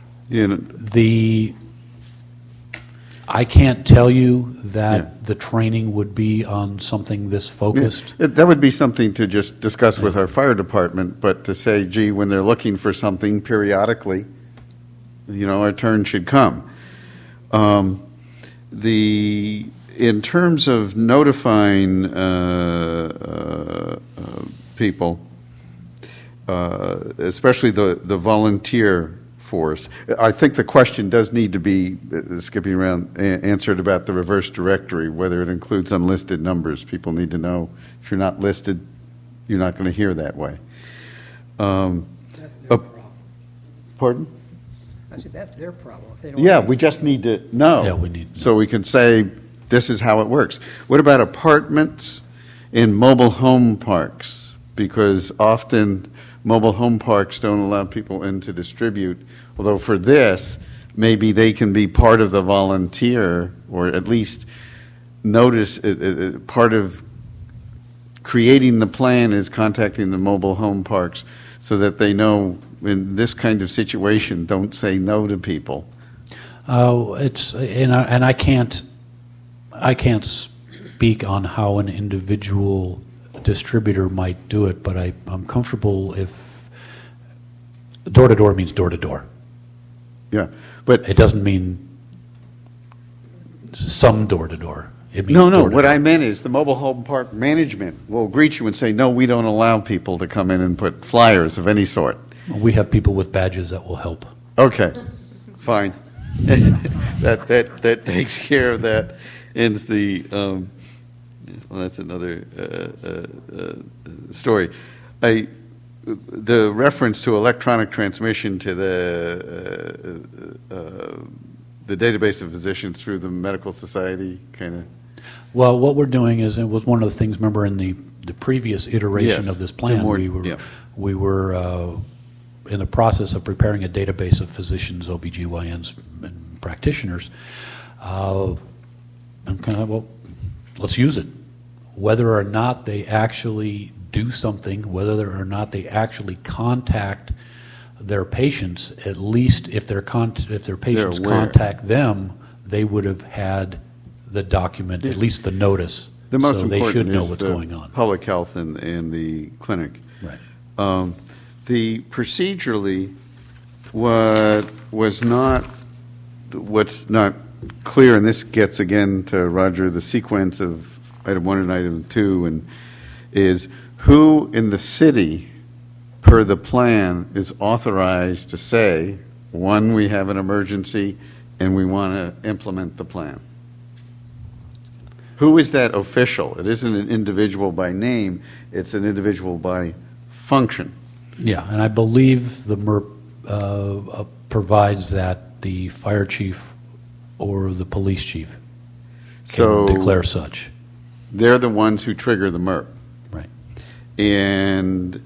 I can't tell you that the training would be on something this focused. Yeah, that would be something to just discuss with our fire department, but to say, gee, when they're looking for something periodically, our turn should come. In terms of notifying people, especially the volunteer force, I think the question does need to be, skipping around, answered about the reverse directory, whether it includes unlisted numbers. People need to know if you're not listed, you're not going to hear that way. That's their problem. Pardon? I said, that's their problem. If they don't Yeah, we just need to know. Yeah, we need to know. So we can say, this is how it works. What about apartments in mobile home parks? Because often mobile home parks don't allow people in to distribute, although for this, maybe they can be part of the volunteer, or at least notice part of creating the plan is contacting the mobile home parks so that they know in this kind of situation, don't say no to people. I can't speak on how an individual distributor might do it, but I'm comfortable if door-to-door means door-to-door. Yeah, but It doesn't mean some door-to-door. It means no. door-to-door. What I meant is the mobile home park management will greet you and say, no, we don't allow people to come in and put flyers of any sort. We have people with badges that will help. Okay, fine. that takes care of that. Ends the. Well, that's another story. The reference to electronic transmission to the database of physicians through the medical society kind of. Well, what we're doing is, it was one of the things, remember, in the previous iteration Yes, of this plan, the more- we were, yeah. we were in the process of preparing a database of physicians, OBGYNs, and practitioners. And kind of, well, let's use it. Whether or not they actually do something, whether or not they actually contact their patients, at least if their patients aware. contact them, they would have had the document, at least the notice, The most so they important should know is what's the going on. public health and the clinic. Right. The procedurally, what's not clear, and this gets again to Roger, the sequence of item 1 and item 2, is who in the city, per the plan, is authorized to say, 1, we have an emergency and we want to implement the plan. Who is that official? It isn't an individual by name, it's an individual by function. Yeah, and I believe the MERP provides that the fire chief or the police chief can So declare such. they're the ones who trigger the MERP. Right. And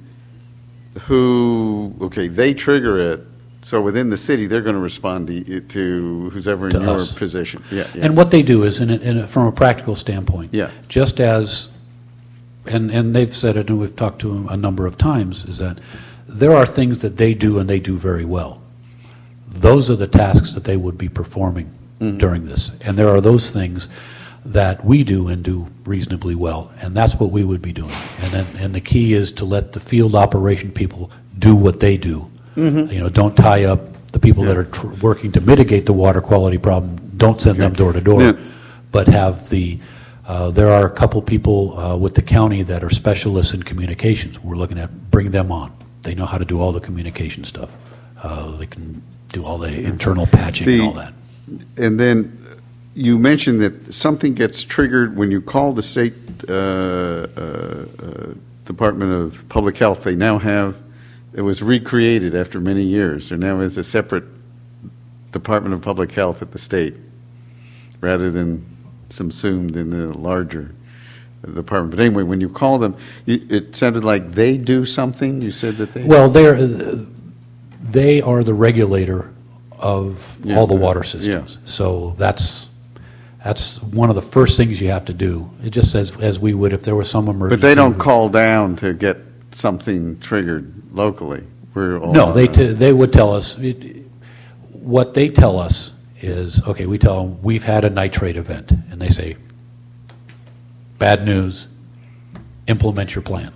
they trigger it, so within the city, they're going to respond to who's ever in To your us. position. Yeah, yeah. And what they do is, from a practical standpoint, Yeah. just as, and they've said it, and we've talked to them a number of times, is that there are things that they do and they do very well. Those are the tasks that they would be performing during this. And there are those things that we do and do reasonably well, and that's what we would be doing. And the key is to let the field operation people do what they do. Don't tie up the people that are working to mitigate the water quality problem. Don't send them door to door, Yeah. but have there are a couple people with the county that are specialists in communications. We're looking at bring them on. They know how to do all the communication stuff. They can do all the internal patching and all that. And then you mentioned that something gets triggered when you call the state Department of Public Health. They now have, it was recreated after many years. There now is a separate Department of Public Health at the state, rather than subsumed in the larger department. But anyway, when you call them, it sounded like they do something. You said that they... Well, they are the regulator of all the water systems. Yeah. So that's one of the first things you have to do. It just says, as we would if there was some emergency. But they don't call down to get something triggered locally. No, they would tell us. What they tell us is, okay, we tell them we've had a nitrate event, and they say, bad news, implement your plan.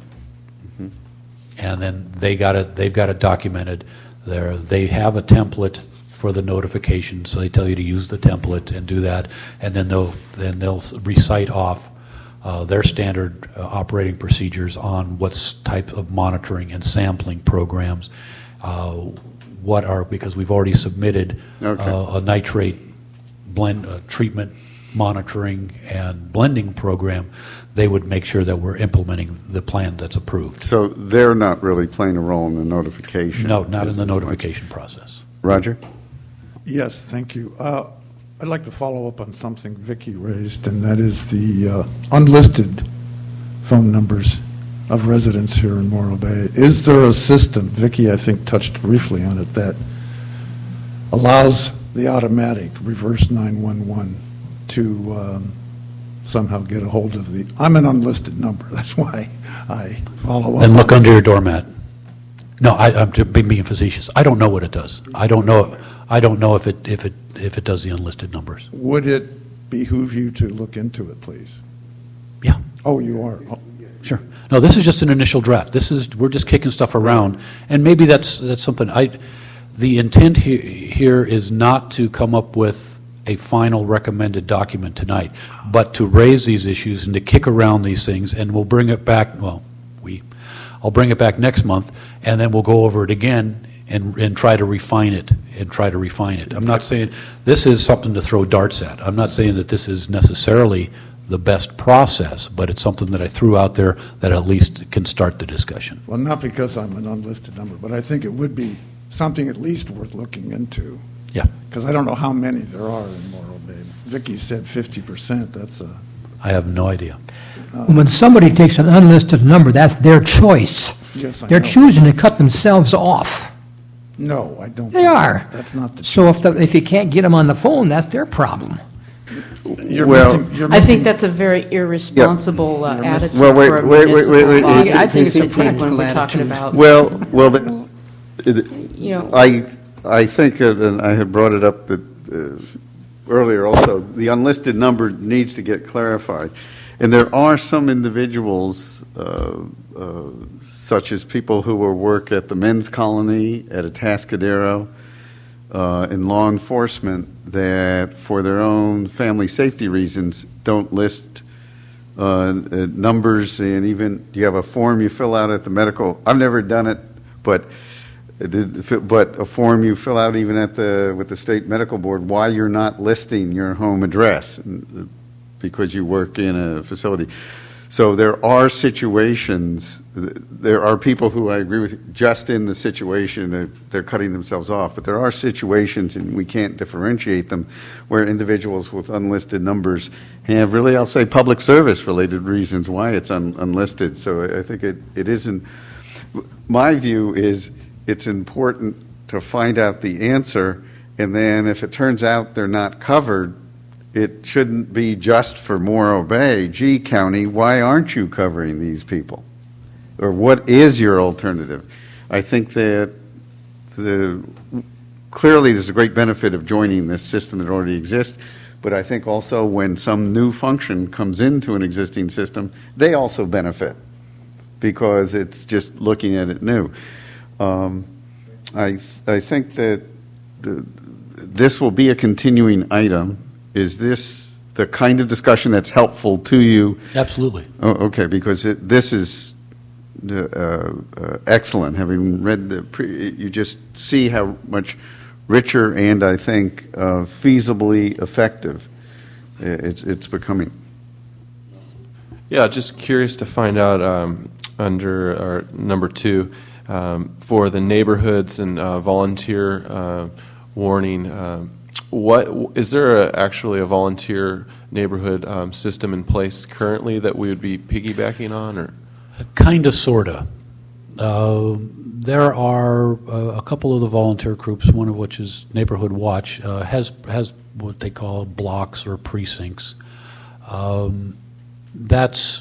And then they've got it documented. They have a template for the notification, so they tell you to use the template and do that, and then they'll recite off their standard operating procedures on what type of monitoring and sampling programs, because we've already submitted a nitrate blend treatment monitoring and blending program. They would make sure that we're implementing the plan that's approved. So they're not really playing a role in the notification? No, not in the notification process. Roger? Yes, thank you. I'd like to follow up on something Vicki raised, and that is the unlisted phone numbers of residents here in Morro Bay. Is there a system, Vicki I think touched briefly on it, that allows the automatic reverse 911 to somehow get a hold of I'm an unlisted number, that's why I follow up. Then look under your doormat. No, I'm being facetious. I don't know what it does. I don't know if it does the unlisted numbers. Would it behoove you to look into it, please? Yeah. Oh, you are? Oh. Sure. No, this is just an initial draft. We're just kicking stuff around, and maybe that's something. The intent here is not to come up with a final recommended document tonight, but to raise these issues and to kick around these things, and we'll bring it back. I'll bring it back next month, and then we'll go over it again and try to refine it. I'm not saying this is something to throw darts at. I'm not saying that this is necessarily the best process, but it's something that I threw out there that at least can start the discussion. Well, not because I'm an unlisted number, but I think it would be something at least worth looking into. Yeah. Because I don't know how many there are in Morro Bay. Vicki said 50%. That's a... I have no idea. When somebody takes an unlisted number, that's their choice. Yes, I They're know. choosing to cut themselves off. No, I don't. They think are. That's not the. So if you can't get them on the phone, that's their problem. You're Well- missing- you're I think missing- that's a very irresponsible attitude Well, wait, for a wait, wait, municipal wait, wait. body I think it's a to take when political we're talking attitude. about. Well, You know, I think, and I had brought it up that earlier also, the unlisted number needs to get clarified. And there are some individuals, such as people who will work at the men's colony, at Atascadero, in law enforcement, that for their own family safety reasons don't list numbers, and even you have a form you fill out at the medical. I've never done it, but a form you fill out even with the state medical board why you're not listing your home address because you work in a facility. So there are situations, there are people who I agree with you, just in the situation they're cutting themselves off, but there are situations, and we can't differentiate them, where individuals with unlisted numbers have really, I'll say, public service related reasons why it's unlisted. So I think it isn't, my view is it's important to find out the answer, and then if it turns out they're not covered, it shouldn't be just for Morro Bay. Gee, county, why aren't you covering these people? Or what is your alternative? I think that clearly there's a great benefit of joining this system that already exists, but I think also when some new function comes into an existing system, they also benefit because it's just looking at it new. I think that this will be a continuing item. Is this the kind of discussion that's helpful to you? Absolutely. Oh, okay, because this is excellent. Having read you just see how much richer and I think feasibly effective it's becoming. Yeah, just curious to find out under our number 2 for the neighborhoods and volunteer warning. What is there actually a volunteer neighborhood system in place currently that we would be piggybacking on, or Kind of, sort of. There are a couple of the volunteer groups, one of which is Neighborhood Watch, has what they call blocks or precincts. That's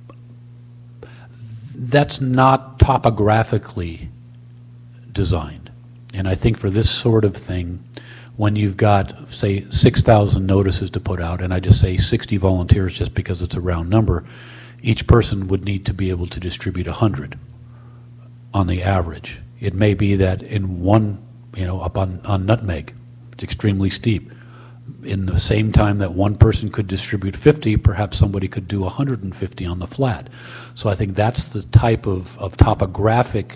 not topographically designed. And I think for this sort of thing, when you've got, say, 6,000 notices to put out, and I just say 60 volunteers just because it's a round number, each person would need to be able to distribute 100 on the average. It may be that in one, up on Nutmeg, it's extremely steep. In the same time that one person could distribute 50, perhaps somebody could do 150 on the flat. So I think that's the type of topographic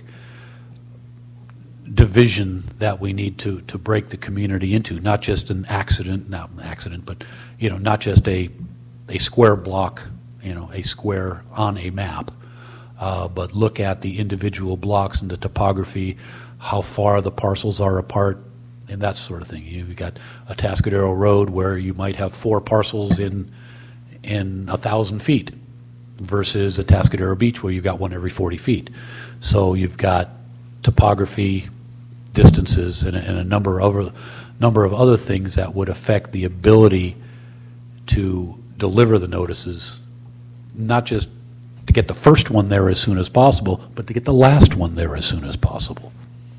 division that we need to break the community into, not just not an accident, but not just a square block, a square on a map, but look at the individual blocks and the topography, how far the parcels are apart, and that sort of thing. You've got Atascadero Road where you might have 4 parcels in 1,000 feet versus Atascadero Beach where you've got one every 40 feet. So you've got topography, distances, and a number of other things that would affect the ability to deliver the notices, not just to get the first one there as soon as possible, but to get the last one there as soon as possible.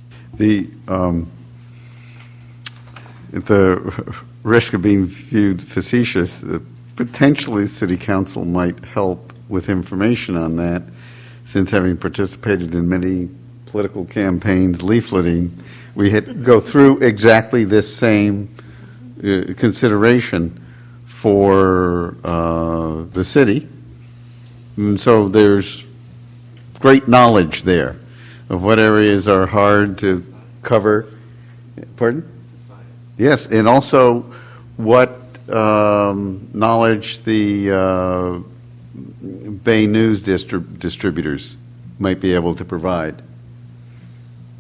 At the risk of being viewed facetious, potentially the City Council might help with information on that, since having participated in many political campaigns, leafleting, we had to go through exactly this same consideration for the city. And so there's great knowledge there of what areas are hard to cover. Pardon? Yes, and also what knowledge the Bay News distributors might be able to provide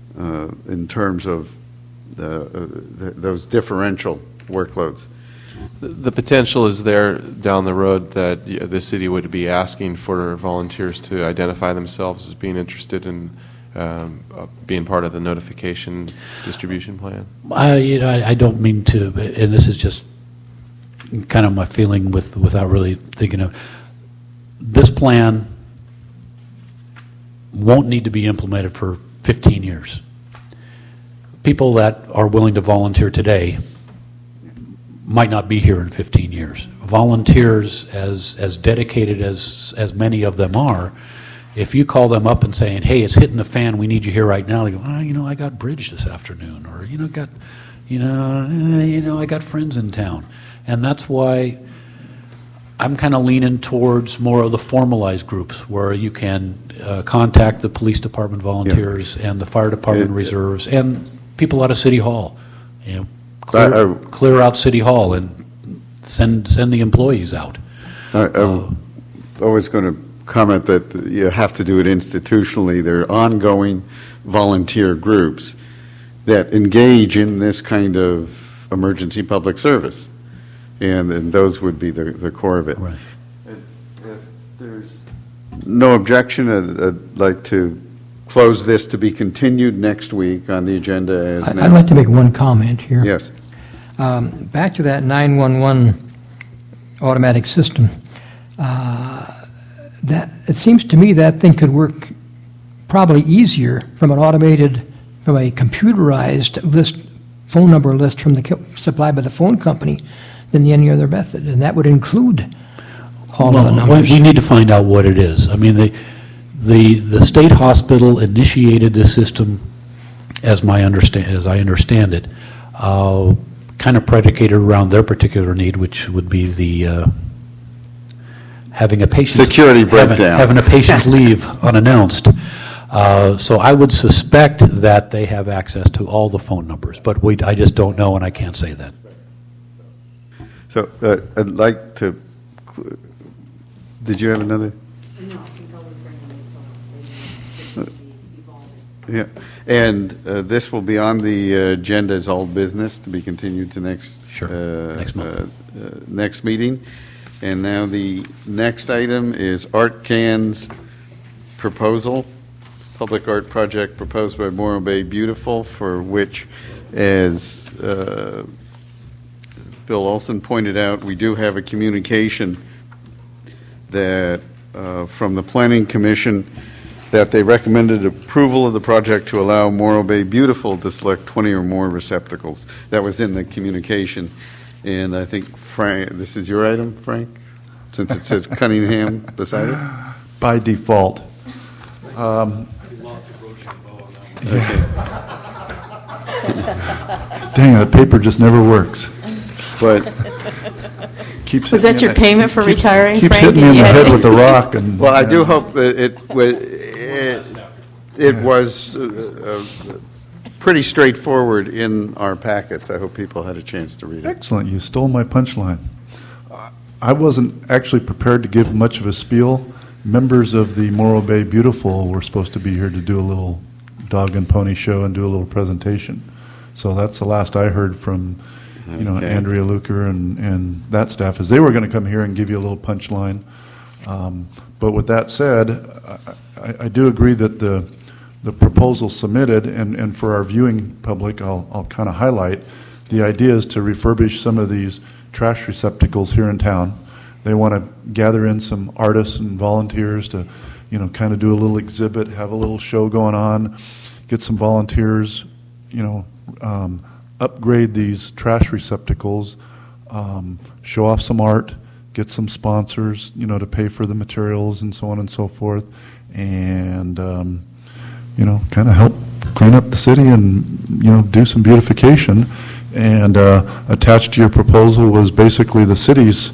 in terms of those differential workloads. The potential is there down the road that the city would be asking for volunteers to identify themselves as being interested in being part of the notification distribution plan. I don't mean to, and this is just kind of my feeling without really thinking of this plan won't need to be implemented for 15 years. People that are willing to volunteer today might not be here in 15 years. Volunteers, as dedicated as many of them are, if you call them up and saying, "Hey, it's hitting the fan, we need you here right now," they go, I got bridge this afternoon, or I got friends in town, and that's why I'm kind of leaning towards more of the formalized groups where you can contact the police department volunteers and the fire department reserves and people out of City Hall. Clear out City Hall and send the employees out. I was going to comment that you have to do it institutionally. There are ongoing volunteer groups that engage in this kind of emergency public service, and those would be the core of it. Right. If there's no objection, I'd like to close this to be continued next week on the agenda as now. I'd like to make one comment here. Yes. Back to that 911 automatic system. That it seems to me that thing could work probably easier from a computerized phone number list supplied by the phone company than any other method, and that would include all of the numbers. We need to find out what it is. I mean, the state hospital initiated this system, as I understand it, kind of predicated around their particular need, which would be the having a patient security breakdown, having a patient leave unannounced. So I would suspect that they have access to all the phone numbers, but I just don't know, and I can't say that. So I'd like to. Did you have another? No, I think I would bring them until Yeah, and this will be on the agenda as old business to be continued to next month. Next meeting. And now the next item is Art Can's proposal, public art project proposed by Morro Bay Beautiful, for which, as Bill Olson pointed out, we do have a communication that from the Planning Commission that they recommended approval of the project to allow Morro Bay Beautiful to select 20 or more receptacles. That was in the communication. And I think, Frank, this is your item, Frank, since it says Cunningham beside it? By default. Dang it, the paper just never works. But was that your payment for retiring, Keeps Frank? hitting me in the head with the rock. And well, I do hope that it was pretty straightforward in our packets. I hope people had a chance to read it. Excellent. You stole my punchline. I wasn't actually prepared to give much of a spiel. Members of the Morro Bay Beautiful were supposed to be here to do a little dog and pony show and do a little presentation. So that's the last I heard from Okay. Andrea Luker and that staff, is they were going to come here and give you a little punchline. But with that said, I do agree that the proposal submitted, and for our viewing public, I'll kind of highlight, the idea is to refurbish some of these trash receptacles here in town. They want to gather in some artists and volunteers to, kind of do a little exhibit, have a little show going on, get some volunteers, upgrade these trash receptacles, show off some art, get some sponsors, to pay for the materials and so on and so forth, and kind of help clean up the city and do some beautification. And attached to your proposal was basically the city's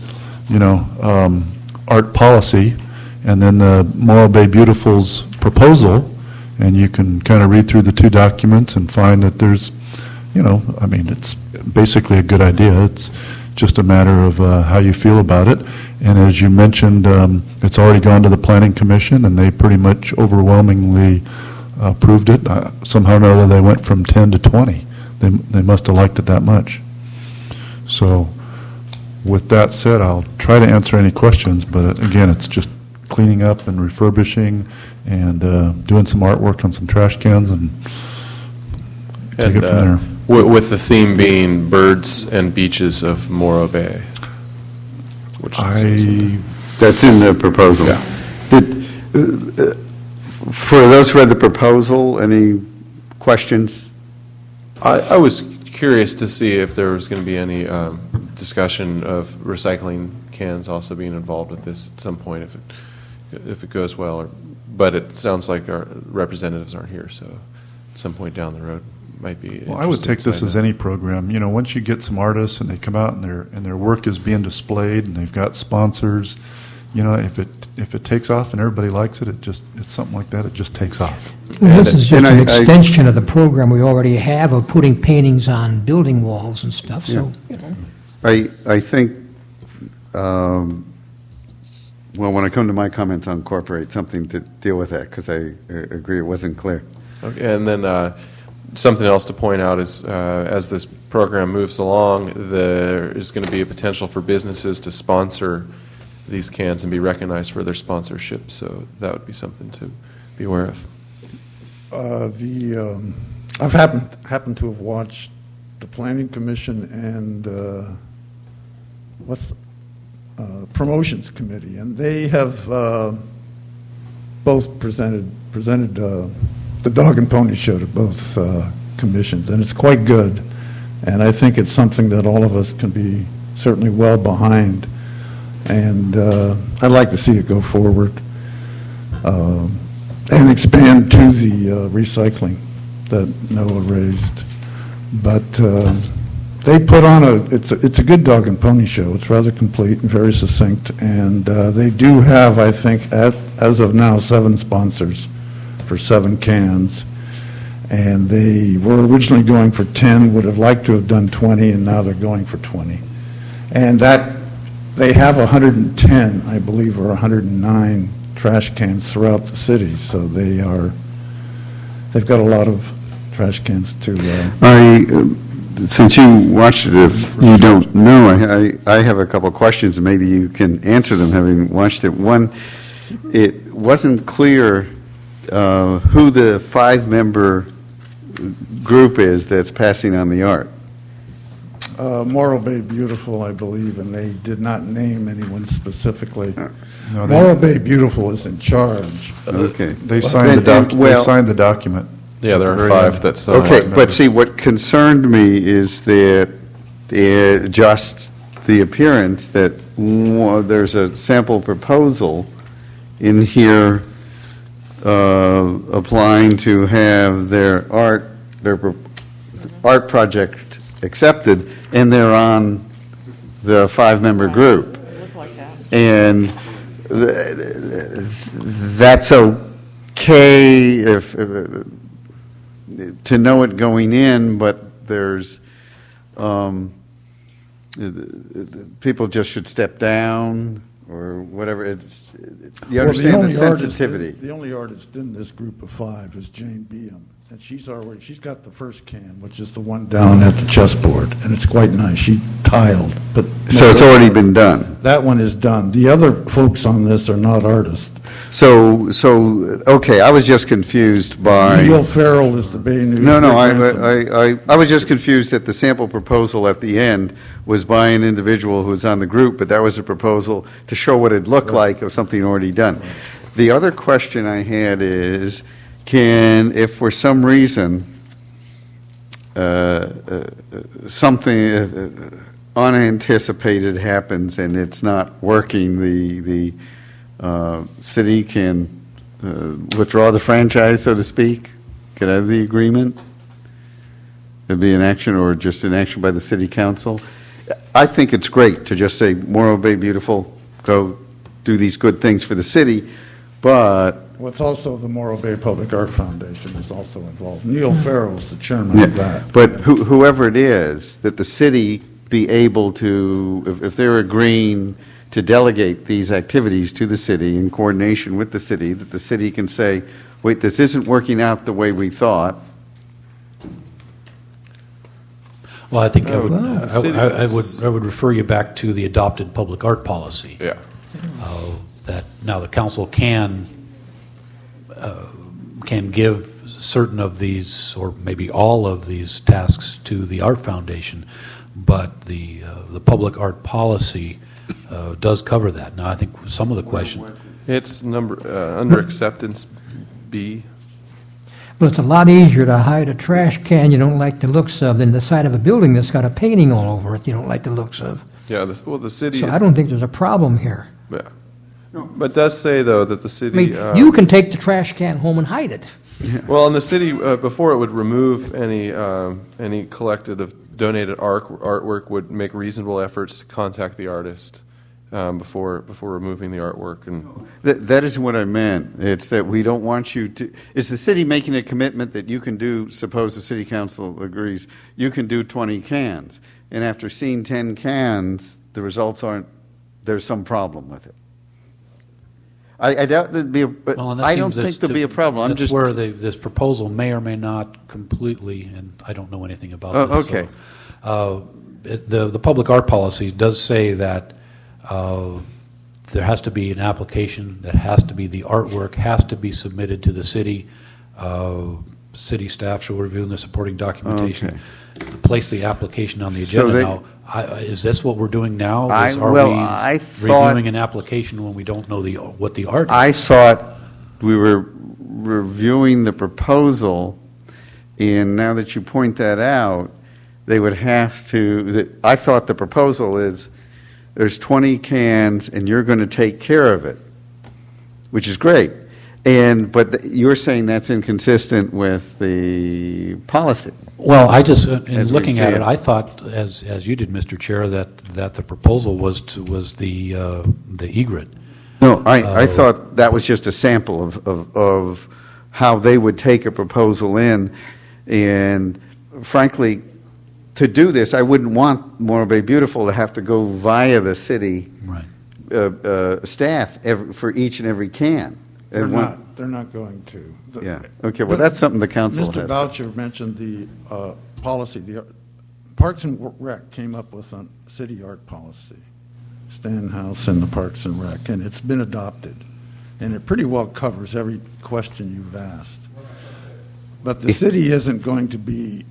art policy, and then the Morro Bay Beautiful's proposal, and you can kind of read through the two documents and find that there's it's basically a good idea. It's just a matter of how you feel about it. And as you mentioned, it's already gone to the Planning Commission, and they pretty much overwhelmingly approved it. Somehow or other, they went from 10 to 20. They must have liked it that much. So with that said, I'll try to answer any questions, but again, it's just cleaning up and refurbishing and doing some artwork on some trash cans and take it from there. With the theme being birds and beaches of Morro Bay. Which That's in the proposal. Yeah. For those who read the proposal, any questions? I was curious to see if there was going to be any discussion of recycling cans also being involved with this at some point if it goes well. But it sounds like our representatives aren't here, so at some point down the road might be. Well, I would take this as any program. You know, once you get some artists and they come out and their work is being displayed and they've got sponsors, you know, if it takes off and everybody likes it, it's something like that. It just takes off. Well, this is just an extension of the program we already have of putting paintings on building walls and stuff. So, you know. I think, well, when I come to my comments, I'll incorporate something to deal with that, because I agree it wasn't clear. Okay, and then something else to point out is as this program moves along, there is going to be a potential for businesses to sponsor these cans and be recognized for their sponsorship. So that would be something to be aware of. I've happened to have watched the Planning Commission and Promotions Committee, and they have both presented the Dog and Pony Show to both commissions, and it's quite good. And I think it's something that all of us can be certainly well behind. And I'd like to see it go forward and expand to the recycling that Noah raised. But they put on it's a good Dog and Pony Show. It's rather complete and very succinct. And they do have, I think, as of now, 7 sponsors for 7 cans. And they were originally going for 10, would have liked to have done 20, and now they're going for 20. And that they have 110, I believe, or 109 trash cans throughout the city. So they've got a lot of trash cans to. Since you watched it, if you don't know, I have a couple of questions, and maybe you can answer them having watched it. One, it wasn't clear who the 5-member group is that's passing on the art. Morro Bay Beautiful, I believe, and they did not name anyone specifically. No, Morro Bay Beautiful is in charge. Okay. They signed the document. Yeah, there are 5 that signed. Okay, but see, what concerned me is that just the appearance that there's a sample proposal in here applying to have their art project accepted, and they're on the 5-member group. It looked like that. And that's okay if to know it going in, but there's people just should step down or whatever. You understand the sensitivity. The only artist in this group of 5 is Jane Beam, and she's got the first can, which is the one down at the chessboard, and it's quite nice. She tiled, but so it's already been done. That one is done. The other folks on this are not artists. So okay, I was just confused by Neil Farrell is the Bay News. No, I was just confused that the sample proposal at the end was by an individual who was on the group, but that was a proposal to show what it looked like of something already done. Right. The other question I had is, if for some reason something unanticipated happens and it's not working, the city can withdraw the franchise, so to speak? Could I have the agreement? It'd be an action, or just an action by the city council? I think it's great to just say, Morro Bay Beautiful, go do these good things for the city, but... Well, it's also the Morro Bay Public Art Foundation is also involved. Neil Farrell is the chairman of that. But whoever it is, that the city be able to, if they're agreeing to delegate these activities to the city in coordination with the city, that the city can say, wait, this isn't working out the way we thought. Well, I think I would, Well. I would refer you back to the adopted public art policy. Yeah. That now the council can give certain of these, or maybe all of these tasks to the Art Foundation, but the public art policy does cover that. Now, I think some of the question. It's under acceptance B. Well, it's a lot easier to hide a trash can you don't like the looks of than the side of a building that's got a painting all over it you don't like the looks of. Yeah, the city. So I don't think there's a problem here. Yeah. But it does say, though, that the I city... mean, you can take the trash can home and hide it. Well, in the city, before it would remove any collected of donated artwork, would make reasonable efforts to contact the artist before removing the artwork. And That isn't what I meant. It's that we don't want you to... Is the city making a commitment that you can do, suppose the city council agrees, you can do 20 cans, and after seeing 10 cans, the results aren't... There's some problem with it. I doubt there'd be a... Well, and that I don't seems think there'll be a problem. I'm That's just... where this proposal may or may not completely, and I don't know anything about this. okay. So, the public art policy does say that there has to be an application, that has to be the artwork, has to be submitted to the city. City staff shall review the supporting documentation. Okay. Place the application on the So agenda. they- Now, is this what we're doing now? I Are we thought- reviewing an application when we don't know what the art is? I thought we were reviewing the proposal, and now that you point that out, they would have to... I thought the proposal is there's 20 cans, and you're going to take care of it, which is great. But you're saying that's inconsistent with the policy. Well, I just, in As we looking see at it. it, I thought, as you did, Mr. Chair, that the proposal was the egret. No, I thought that was just a sample of how they would take a proposal in. And frankly, to do this, I wouldn't want Morro Bay Beautiful to have to go via the city Right. staff for each and every can. They're And not going to. Yeah. Okay, well, that's something the council Mr. has. Boucher mentioned the policy. The Parks and Rec came up with a city art policy, Stan House and the Parks and Rec, and it's been adopted. And it pretty well covers every question you've asked. But the city isn't going to be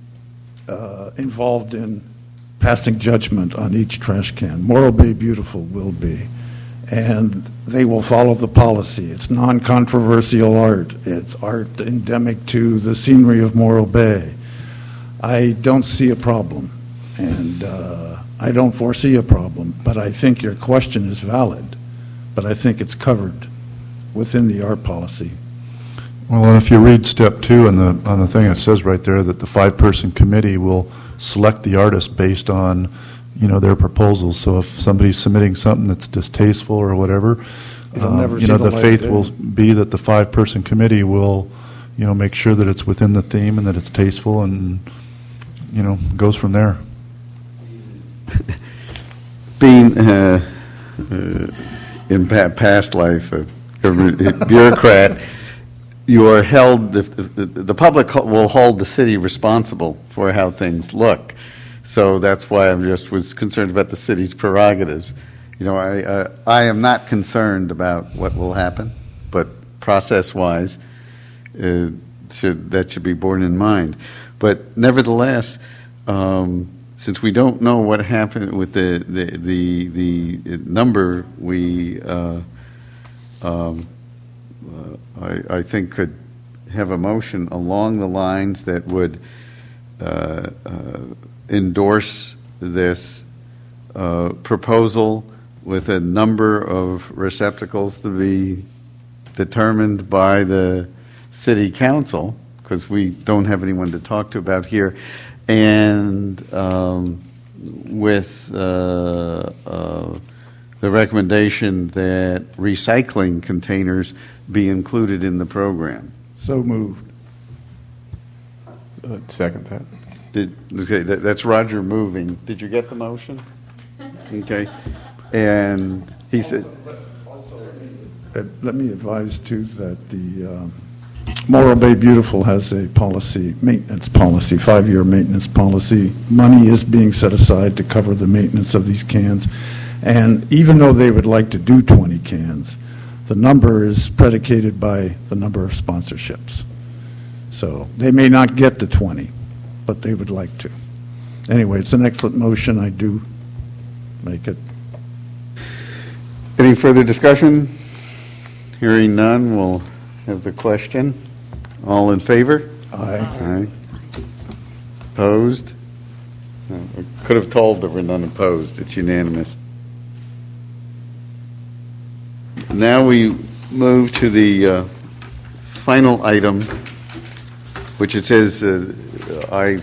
involved in passing judgment on each trash can. Morro Bay Beautiful will be. And they will follow the policy. It's non-controversial art. It's art endemic to the scenery of Morro Bay. I don't see a problem, and I don't foresee a problem, but I think your question is valid, but I think it's covered within the art policy. Well, and if you read step 2 on the thing, it says right there that the 5-person committee will select the artist based on their proposals. So if somebody's submitting something that's distasteful or whatever, It'll never see the the light faith of will day. be that the 5-person committee will, make sure that it's within the theme and that it's tasteful, and goes from there. Being in past life a bureaucrat, you are held. The public will hold the city responsible for how things look. So that's why I was concerned about the city's prerogatives. I am not concerned about what will happen, but process-wise, that should be borne in mind. But nevertheless, since we don't know what happened with the number, I think could have a motion along the lines that would endorse this proposal with a number of receptacles to be determined by the city council, because we don't have anyone to talk to about here, and with the recommendation that recycling containers be included in the program. So moved. Second that. Okay, that's Roger moving. Did you get the motion? Okay. And he said... Let me advise, too, that Morro Bay Beautiful has a policy, maintenance policy, 5-year maintenance policy. Money is being set aside to cover the maintenance of these cans. And even though they would like to do 20 cans, the number is predicated by the number of sponsorships. So they may not get to 20, but they would like to. Anyway, it's an excellent motion. I do make it. Any further discussion? Hearing none, we'll have the question. All in favor? Aye. Aye. Opposed? I could have told there were none opposed. It's unanimous. Now we move to the final item, which it says I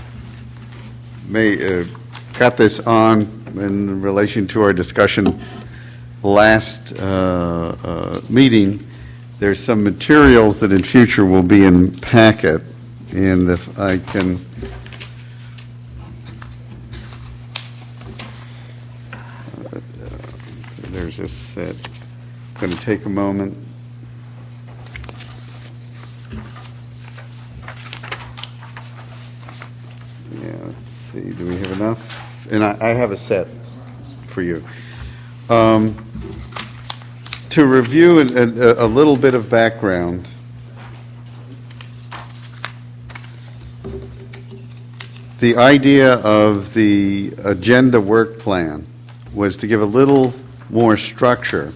may got this on in relation to our discussion last meeting. There's some materials that in future will be in packet, and if I can there's a set. I'm going to take a moment. Yeah, let's see. Do we have enough? And I have a set for you. To review a little bit of background, the idea of the agenda work plan was to give a little more structure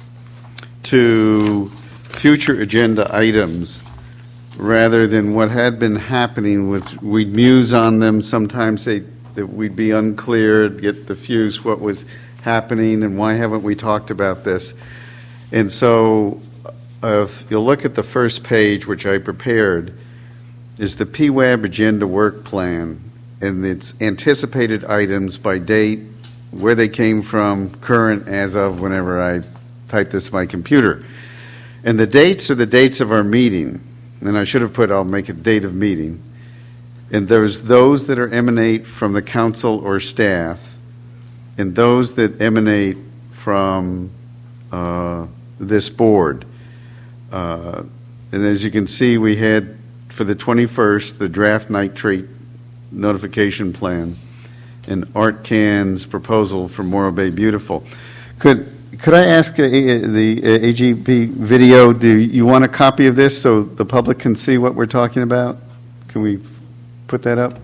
to future agenda items rather than what had been happening with we'd muse on them. Sometimes that we'd be unclear, get diffuse what was happening and why haven't we talked about this. And so if you'll look at the first page, which I prepared, is the PWAB agenda work plan and its anticipated items by date, where they came from, current as of whenever I typed this in my computer. And the dates are the dates of our meeting. And I should have put, I'll make a date of meeting. And there's those that emanate from the council or staff, and those that emanate from this board. And as you can see, we had, for the 21st, the draft nitrate notification plan and Art Can's proposal for Morro Bay Beautiful. Could I ask the AGP video, do you want a copy of this so the public can see what we're talking about? Can we put that up?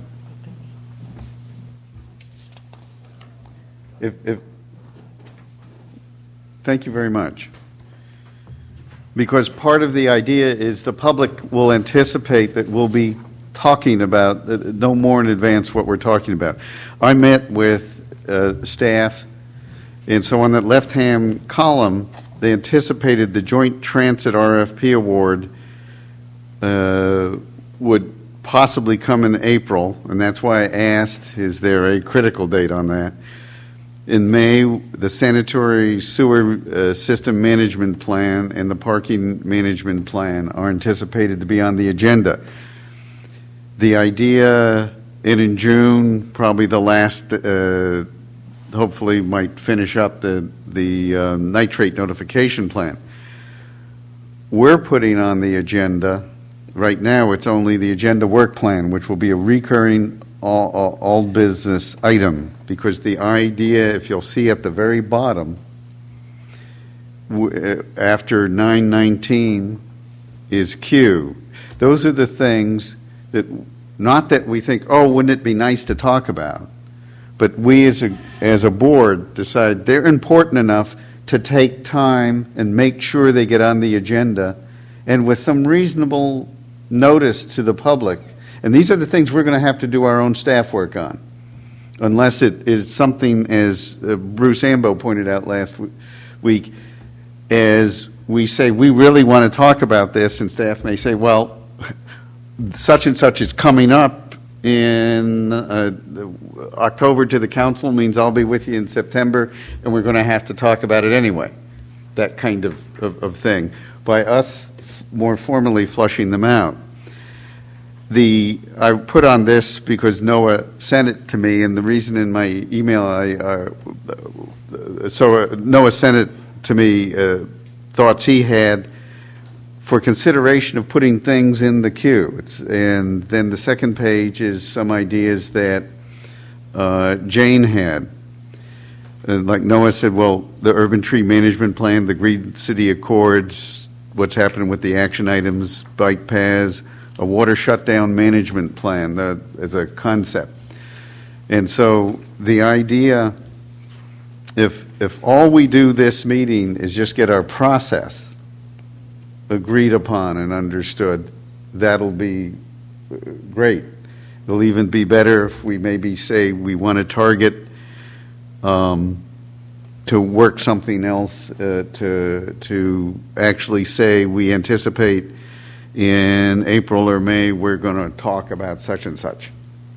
Thank you very much. Because part of the idea is the public will anticipate that we'll be talking about no more in advance what we're talking about. I met with staff, and so on that left-hand column, they anticipated the Joint Transit RFP award would possibly come in April, and that's why I asked, is there a critical date on that? In May, the sanitary sewer system management plan and the parking management plan are anticipated to be on the agenda. The idea, and in June, probably the last, hopefully might finish up the nitrate notification plan. We're putting on the agenda, right now it's only the agenda work plan, which will be a recurring all business item, because the idea, if you'll see at the very bottom, after 919 is Q. Those are the things that, not that we think, oh, wouldn't it be nice to talk about, but we as a board decide they're important enough to take time and make sure they get on the agenda, and with some reasonable notice to the public. And these are the things we're going to have to do our own staff work on, unless it is something, as Bruce Ambo pointed out last week, as we say, we really want to talk about this, and staff may say, well, such and such is coming up in October to the council, means I'll be with you in September, and we're going to have to talk about it anyway. That kind of thing. By us more formally flushing them out. I put on this because Noah sent it to me, and the reason in my email, Noah sent it to me, thoughts he had for consideration of putting things in the queue. And then the second page is some ideas that Jane had. Like Noah said, well, the urban tree management plan, the Green City Accords, what's happening with the action items, bike paths, a water shutdown management plan as a concept. And so the idea, if all we do this meeting is just get our process agreed upon and understood, that'll be great. It'll even be better if we maybe say we want to target to work something else to actually say we anticipate in April or May we're going to talk about such and such.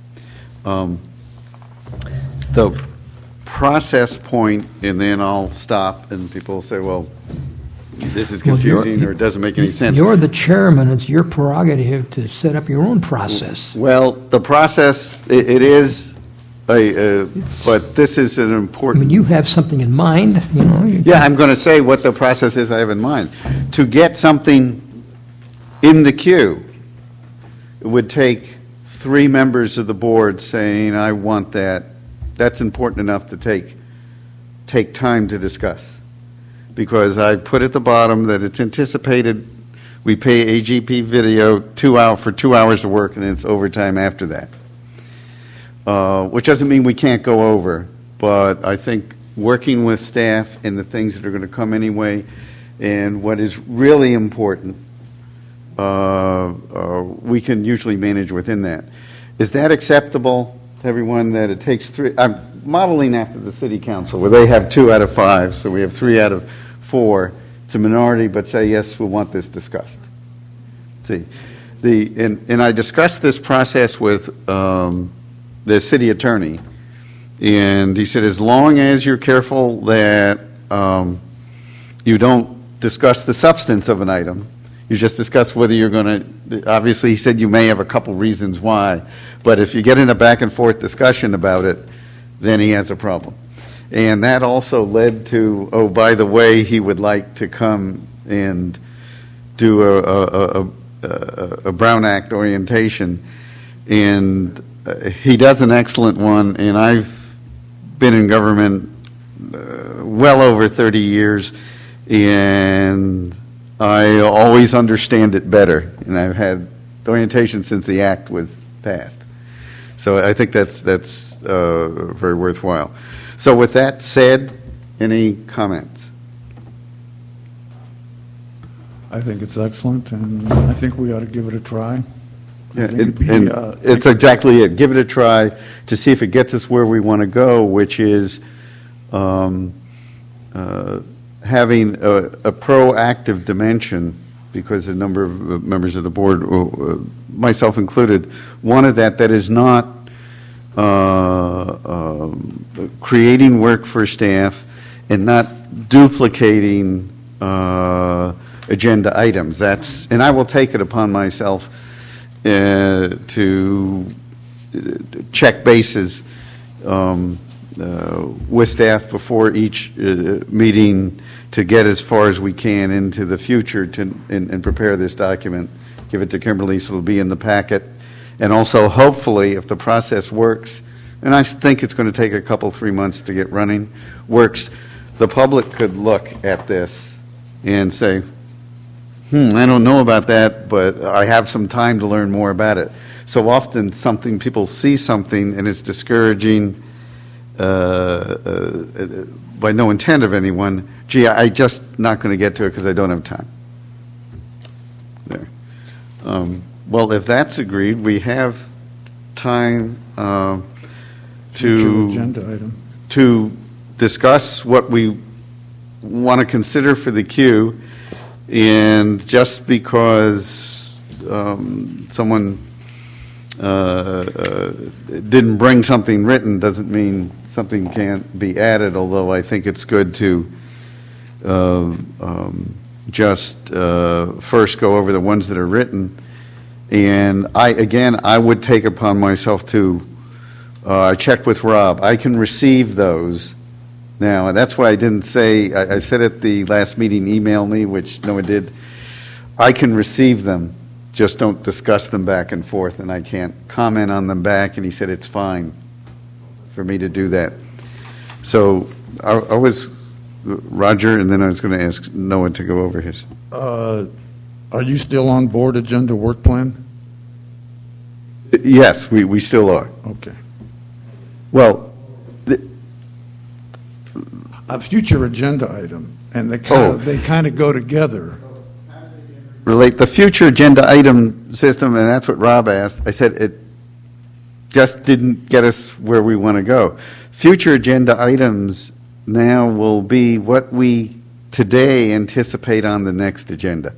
The process point, and then I'll stop, and people will say, well, this is confusing or it doesn't make any sense. You're the chairman. It's your prerogative to set up your own process. Well, the process, it is, but this is an important... I mean, you have something in mind, you know. Yeah, I'm going to say what the process is I have in mind. To get something in the queue, it would take 3 members of the board saying, I want that. That's important enough to take time to discuss. Because I put at the bottom that it's anticipated we pay AGP Video for 2 hours of work, and then it's overtime after that. Which doesn't mean we can't go over, but I think working with staff and the things that are going to come anyway, and what is really important, we can usually manage within that. Is that acceptable to everyone that it takes 3? I'm modeling after the city council, where they have 2 out of 5, so we have 3 out of 4. It's a minority, but say, yes, we want this discussed. See, and I discussed this process with the city attorney, and he said, as long as you're careful that you don't discuss the substance of an item, you just discuss whether you're going to, obviously he said you may have a couple reasons why, but if you get in a back and forth discussion about it, then he has a problem. And that also led to, oh, by the way, he would like to come and do a Brown Act orientation. And he does an excellent one, and I've been in government well over 30 years, and I always understand it better. And I've had orientation since the act was passed. So I think that's very worthwhile. So with that said, any comments? I think it's excellent, and I think we ought to give it a try. Yeah, it's exactly it. Give it a try to see if it gets us where we want to go, which is having a proactive dimension, because a number of members of the board, myself included, wanted that is not creating work for staff and not duplicating agenda items. And I will take it upon myself to check bases with staff before each meeting to get as far as we can into the future and prepare this document, give it to Kimberly so it'll be in the packet. And also, hopefully, if the process works, and I think it's going to take a couple, 3 months to get running, works, the public could look at this and say, I don't know about that, but I have some time to learn more about it. So often people see something and it's discouraging by no intent of anyone. Gee, I just not going to get to it because I don't have time. There. Well, if that's agreed, we have time agenda item. to discuss what we want to consider for the queue. And just because someone didn't bring something written doesn't mean something can't be added, although I think it's good to just first go over the ones that are written. And I would take upon myself to I checked with Rob. I can receive those now, and that's why I didn't say, I said at the last meeting, email me, which no one did. I can receive them, just don't discuss them back and forth, and I can't comment on them back, and he said it's fine for me to do that. So I was, Roger, and then I was going to ask Noah to go over his. Are you still on board agenda work plan? Yes, we still are. Okay. Well, A future agenda item, and they kind of go together. relate the future agenda item system, and that's what Rob asked. I said it just didn't get us where we want to go. Future agenda items now will be what we today anticipate on the next agenda.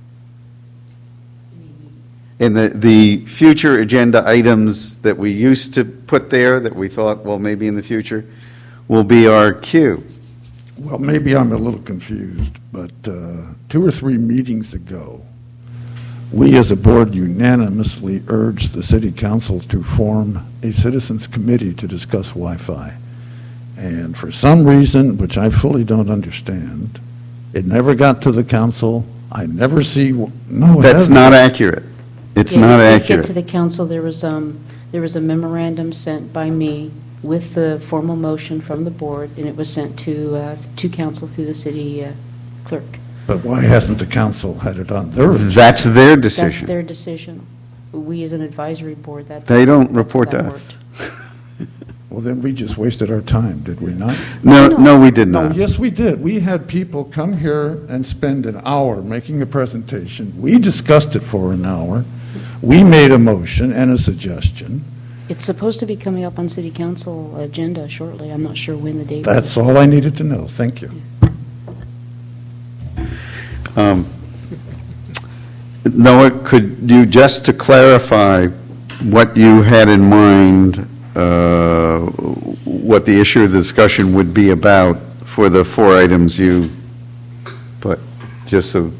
And the future agenda items that we used to put there that we thought, well, maybe in the future, will be our queue. Well, maybe I'm a little confused, but 2 or 3 meetings ago, we as a board unanimously urged the city council to form a citizens committee to discuss Wi-Fi. And for some reason, which I fully don't understand, it never got to the council. I never see, no. That's not accurate. It's not To accurate. get to the council, there was a memorandum sent by me with the formal motion from the board, and it was sent to council through the city clerk. But why hasn't the council had it on their agenda? That's their That's decision. their decision. We, as an advisory board, They don't that's report how to that us. worked. Well, then we just wasted our time, did we not? No, we did No, not. yes, we did. We had people come here and spend an hour making a presentation. We discussed it for an hour. We made a motion and a suggestion. It's supposed to be coming up on city council agenda shortly. I'm not sure when the date is. That's all I needed to know. Thank you. Noah, could you, just to clarify what you had in mind, what the issue of the discussion would be about for the 4 items you put, just so.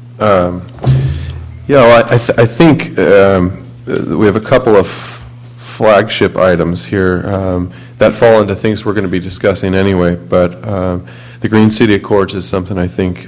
I think we have a couple of flagship items here that fall into things we're going to be discussing anyway, but the Green City Accords is something I think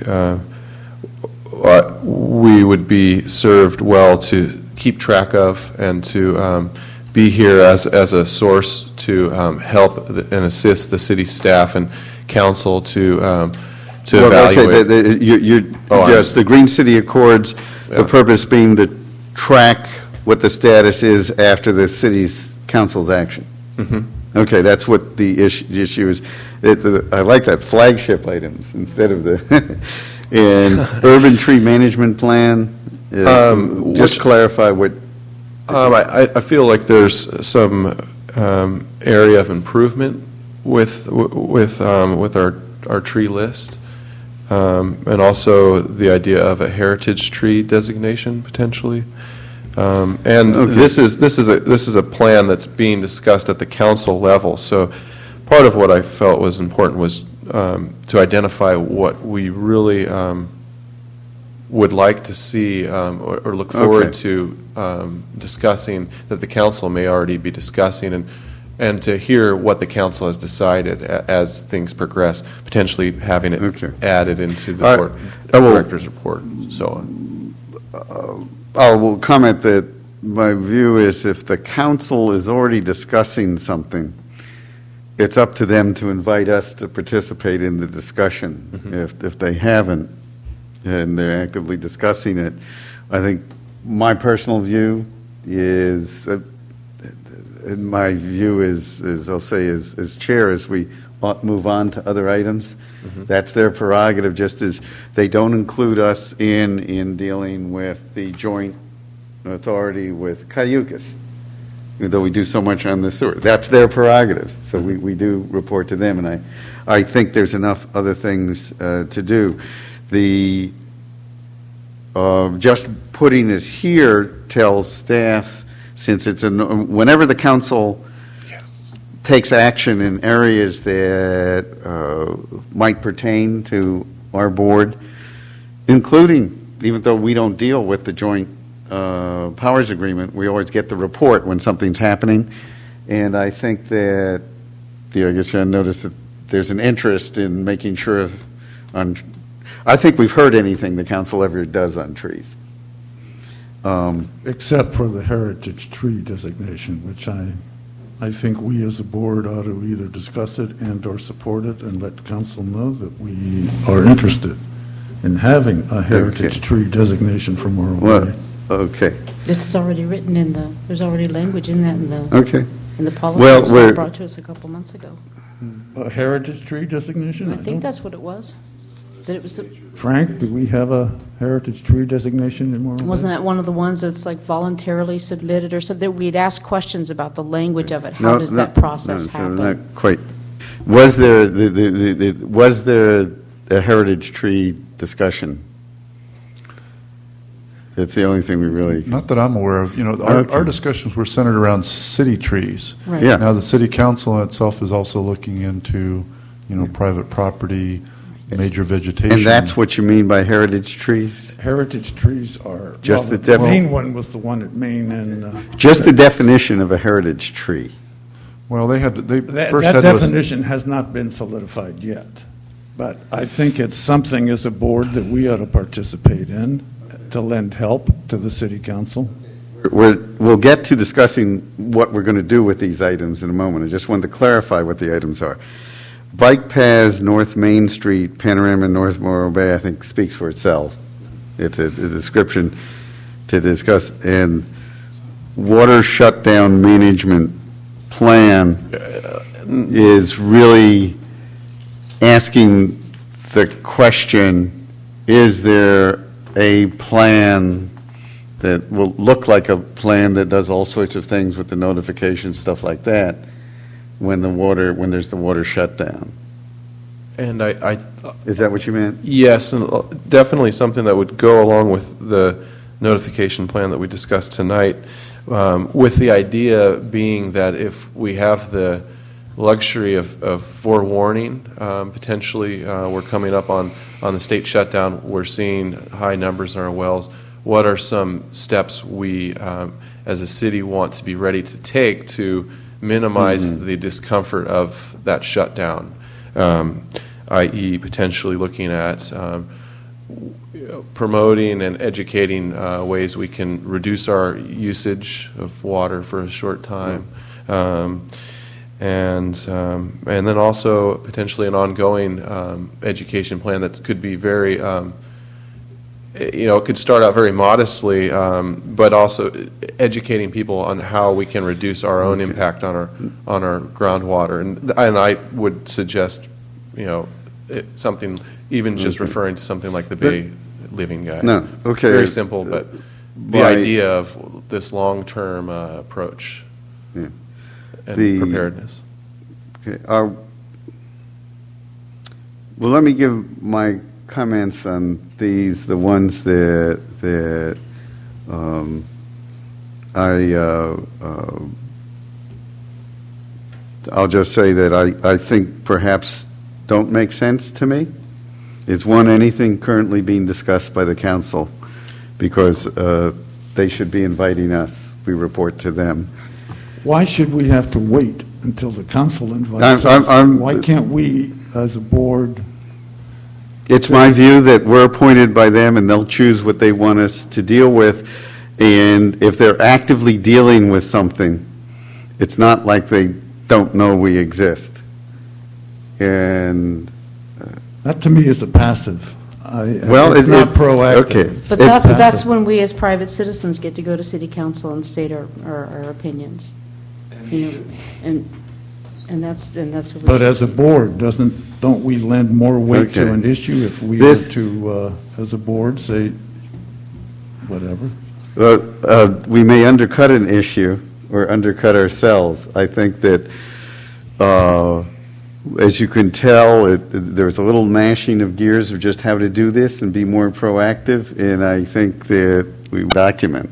we would be served well to keep track of and to be here as a source to help and assist the city staff and council to evaluate. Okay, yes, the Green City Accords, the purpose being to track what the status is after the city's council's action. Mm-hmm. Okay, that's what the issue is. I like that, flagship items instead of the, and urban tree management plan, just clarify what. I feel like there's some area of improvement with our tree list, and also the idea of a heritage tree designation potentially. And Okay. this is a plan that's being discussed at the council level. So part of what I felt was important was to identify what we really would like to see or look forward to discussing that the council may already be discussing, and to hear what the council has decided as things progress, potentially having it added into the board director's report and so on. I will comment that my view is if the council is already discussing something, it's up to them to invite us to participate in the discussion. Mm-hmm. If they haven't and they're actively discussing it, I think my personal view is, my view is I'll say as chair, as we move on to other items. Mm-hmm. That's their prerogative, just as they don't include us in dealing with the joint authority with Cayucas, even though we do so much on the sewer. That's their prerogative, so we do report to them, and I think there's enough other things to do. The just putting it here tells staff, since it's whenever the council takes action in areas that might pertain to our board, including, even though we don't deal with the joint powers agreement, we always get the report when something's happening. And I think that, I guess I noticed that there's an interest in making sure I think we've heard anything the council ever does on trees. Except for the heritage tree designation, which I think we as a board ought to either discuss it and/or support it and let council know that we are interested in having a heritage tree designation for Morro Well, Bay. okay, It's already written in the, there's already language in that okay. in the policy Well, that we're- was brought to us a couple months ago. A heritage tree designation? I think that's what it was. That it was, Frank, do we have a heritage tree designation in Morro Bay? wasn't that one of the ones that's like voluntarily submitted or something? We'd ask questions about the language of it. How No, does no, that process no, so happen? Not quite. Was there, was there a heritage tree discussion? That's the only thing we really, Not that I'm aware of. Okay. Our discussions were centered around city trees. Right. Yes. Now, the city council itself is also looking into, private property, major vegetation. and that's what you mean by heritage trees? Heritage trees are, Just well, the the main one was the one at Maine and. Just the definition of a heritage tree. Well, they That first that had to. definition has not been solidified yet, but I think it's something as a board that we ought to participate in to lend help to the city council. We'll get to discussing what we're going to do with these items in a moment. I just wanted to clarify what the items are. Bike paths, North Main Street, Panorama, North Morro Bay, I think speaks for itself. It's a description to discuss. And water shutdown management plan is really asking the question, is there a plan that will look like a plan that does all sorts of things with the notifications, stuff like that, when there's the water shutdown? And I Is that what you meant? yes, and definitely something that would go along with the notification plan that we discussed tonight, with the idea being that if we have the luxury of forewarning, potentially we're coming up on the state shutdown, we're seeing high numbers in our wells. What are some steps we, as a city, want to be ready to take to minimize the discomfort of that shutdown, i.e. potentially looking at promoting and educating ways we can reduce our usage of water for a short time, and then also potentially an ongoing education plan that could be very it could start out very modestly, but also educating people on how we can reduce our own impact on our groundwater. And I would suggest, something, even just referring to something like the Bay Living Guide. No, okay. Very simple, but the idea of this long-term approach and preparedness. Okay. Well, let me give my comments on these, the ones that I'll just say that I think perhaps don't make sense to me. Is one, anything currently being discussed by the council, because they should be inviting us. We report to them. Why should we have to wait until the council invites us? Why can't we, as a board? It's my view that we're appointed by them and they'll choose what they want us to deal with. And if they're actively dealing with something, it's not like they don't know we exist. And That to me is a passive. it's not proactive. Okay. But that's when we as private citizens get to go to city council and state our opinions. And that's what we But as a board, don't we lend more weight to Okay. an issue if we This- were to, as a board, say whatever? We may undercut an issue or undercut ourselves. I think that, as you can tell, there's a little gnashing of gears of just how to do this and be more proactive, and I think that we document.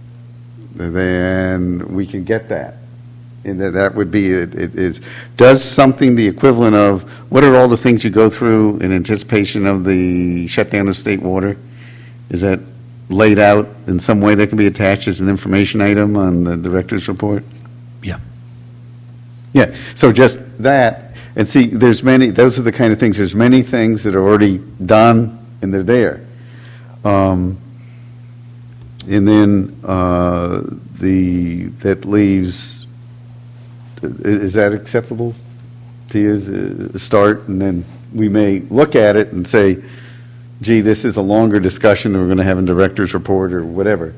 Then we can get that. And that would be, it is, does something the equivalent of, what are all the things you go through in anticipation of the shutdown of state water? Is that laid out in some way that can be attached as an information item on the director's report? Yeah. Yeah, so just that, and see, those are the kind of things, there's many things that are already done and they're there. And then that leaves, is that acceptable to you as a start? And then we may look at it and say, gee, this is a longer discussion than we're going to have in director's report or whatever.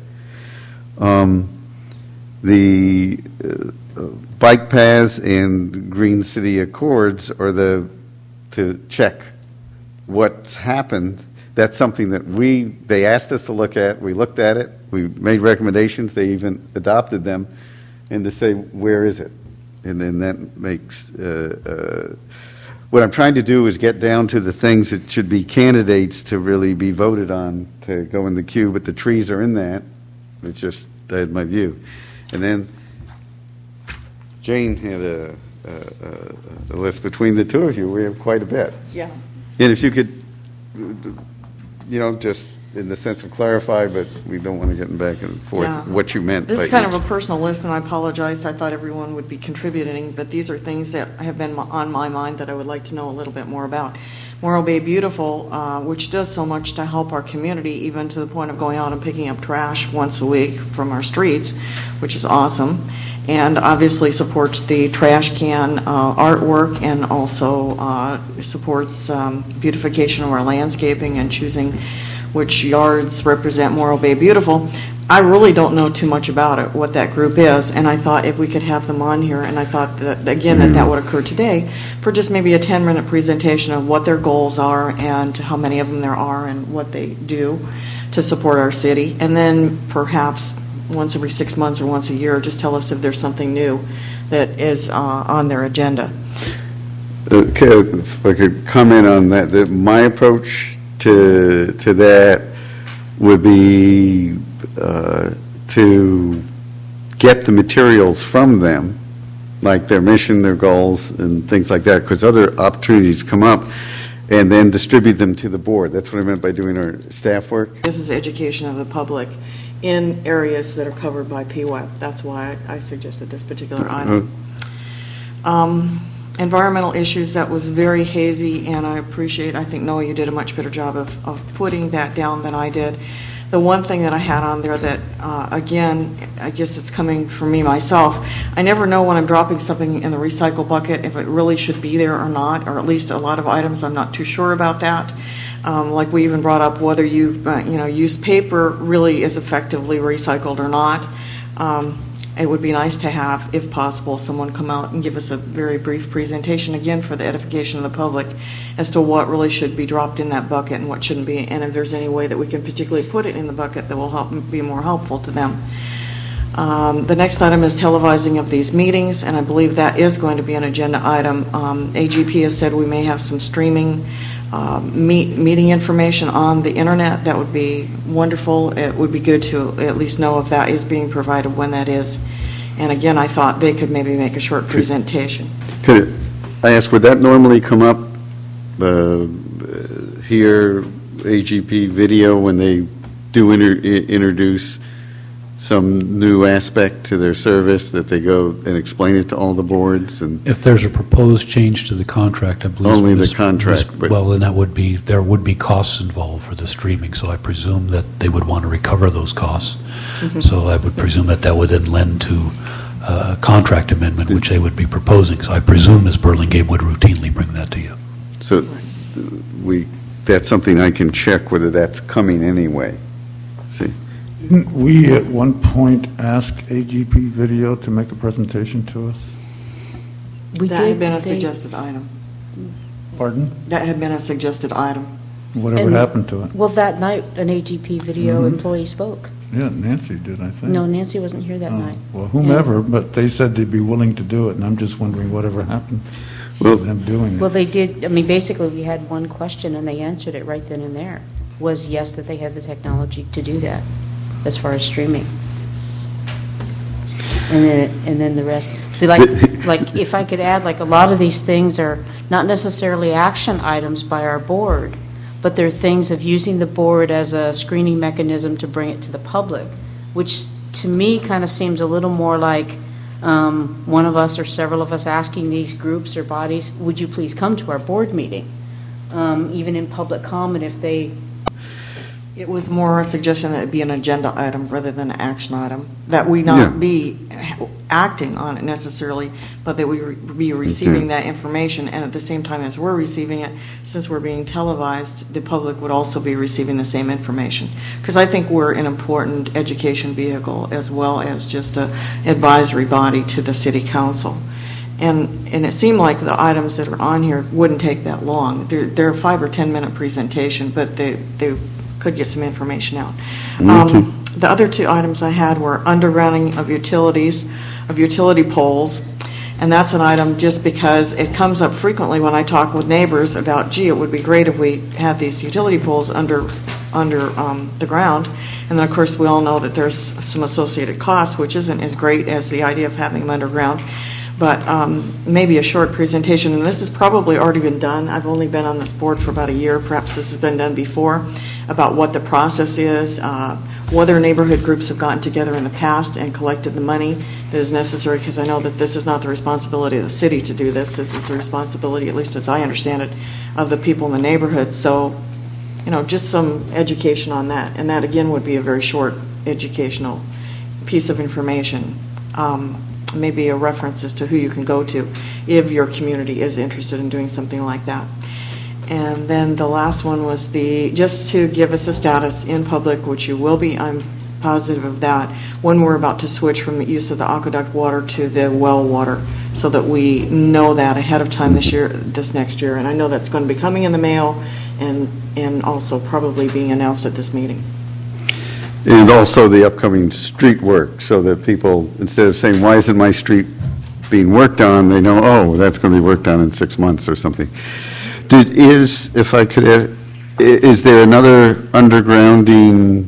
The bike paths and Green City Accords are to check what's happened. That's something that they asked us to look at. We looked at it. We made recommendations. They even adopted them. And to say, where is it? And then that makes... what I'm trying to do is get down to the things that should be candidates to really be voted on to go in the queue, but the trees are in that. It's just, I had my view. And then Jane had a list. Between the two of you, we have quite a bit. Yeah. And if you could, just in the sense of clarify, but we don't want to get back and forth what you meant. This is kind of a personal list, and I apologize. I thought everyone would be contributing, but these are things that have been on my mind that I would like to know a little bit more about. Morro Bay Beautiful, which does so much to help our community, even to the point of going out and picking up trash once a week from our streets, which is awesome, and obviously supports the trash can artwork, and also supports beautification of our landscaping and choosing which yards represent Morro Bay Beautiful. I really don't know too much about it, what that group is, and I thought if we could have them on here, and I thought that, again, that would occur today, for just maybe a 10-minute presentation of what their goals are and how many of them there are and what they do to support our city, and then perhaps once every 6 months or once a year, just tell us if there's something new that is on their agenda. Okay, if I could comment on that, my approach to that would be to get the materials from them, like their mission, their goals, and things like that, because other opportunities come up, and then distribute them to the board. That's what I meant by doing our staff work. This is education of the public in areas that are covered by PWEP. That's why I suggested this particular item. Environmental issues, that was very hazy, and I think, Noah, you did a much better job of putting that down than I did. The one thing that I had on there that, again, I guess it's coming from me myself, I never know when I'm dropping something in the recycle bucket if it really should be there or not, or at least a lot of items I'm not too sure about that. Like we even brought up whether used paper really is effectively recycled or not. It would be nice to have, if possible, someone come out and give us a very brief presentation, again, for the edification of the public, as to what really should be dropped in that bucket and what shouldn't be, and if there's any way that we can particularly put it in the bucket that will be more helpful to them. The next item is televising of these meetings, and I believe that is going to be an agenda item. AGP has said we may have some streaming meeting information on the internet. That would be wonderful. It would be good to at least know if that is being provided, when that is. And again, I thought they could maybe make a short presentation. Could I ask, would that normally come up here, AGP video, when they do introduce some new aspect to their service, that they go and explain it to all the boards? And if there's a proposed change to the contract, I believe only the contract. Well, then there would be costs involved for the streaming, so I presume that they would want to recover those costs. Mm-hmm. So I would presume that would then lend to a contract amendment, which they would be proposing. So I presume Ms. Burlingame would routinely bring that to you. So that's something I can check whether that's coming anyway. See. Didn't we at one point ask AGP Video to make a presentation to us? We that did. Had been a suggested item. Pardon? That had been a suggested item. Whatever happened to it? Well, that night, an AGP Video employee spoke. Yeah, Nancy did, I think. No, Nancy wasn't here that night. Well, whomever, but they said they'd be willing to do it, and I'm just wondering whatever happened to them doing it. Well, they did. I mean, basically, we had one question, and they answered it right then and there. Was yes, that they had the technology to do that, as far as streaming. And then the rest. Like if I could add, like a lot of these things are not necessarily action items by our board, but they're things of using the board as a screening mechanism to bring it to the public, which to me kind of seems a little more like one of us or several of us asking these groups or bodies, would you please come to our board meeting? Even in public comment, if they It was more a suggestion that it be an agenda item rather than an action item, that we not be acting on it necessarily, but that we be receiving that information, and at the same time as we're receiving it, since we're being televised, the public would also be receiving the same information. Because I think we're an important education vehicle as well as just an advisory body to the city council. And it seemed like the items that are on here wouldn't take that long. They're a 5 or 10 minute presentation, but they could get some information out. The other two items I had were undergrounding of utilities, of utility poles, and that's an item just because it comes up frequently when I talk with neighbors about, gee, it would be great if we had these utility poles under the ground. And then, of course, we all know that there's some associated costs, which isn't as great as the idea of having them underground. But maybe a short presentation, and this has probably already been done. I've only been on this board for about a year. Perhaps this has been done before, about what the process is, whether neighborhood groups have gotten together in the past and collected the money that is necessary, because I know that this is not the responsibility of the city to do this. This is the responsibility, at least as I understand it, of the people in the neighborhood. So, just some education on that. And that, again, would be a very short educational piece of information. Maybe a reference as to who you can go to if your community is interested in doing something like that. And then the last one was just to give us a status in public, which you will be, I'm positive of that, when we're about to switch from the use of the aqueduct water to the well water, so that we know that ahead of time this next year. And I know that's going to be coming in the mail and also probably being announced at this meeting. And also the upcoming street work, so that people, instead of saying, why isn't my street being worked on, they know, oh, that's going to be worked on in 6 months or something. If I could add, is there another undergrounding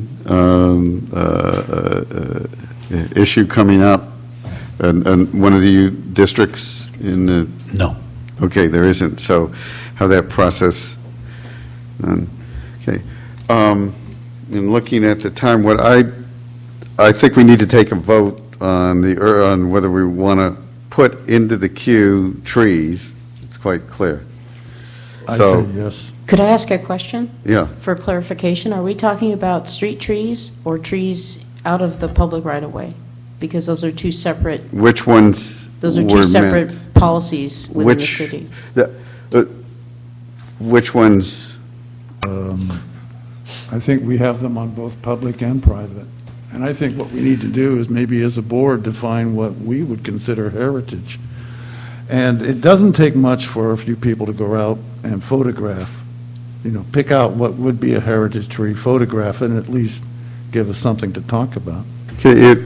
issue coming up in one of the districts in the... No. Okay, there isn't. So how that process... Okay. In looking at the time, what I think we need to take a vote on whether we want to put into the queue trees. It's quite clear. I say yes. Could I ask a question? Yeah. For clarification, are we talking about street trees or trees out of the public right-of-way? Because those are two separate... Which ones Those are were two separate meant? policies within the city. Which ones? I think we have them on both public and private. And I think what we need to do is maybe as a board define what we would consider heritage. And it doesn't take much for a few people to go out and photograph, pick out what would be a heritage tree, photograph it, and at least give us something to talk about. Okay,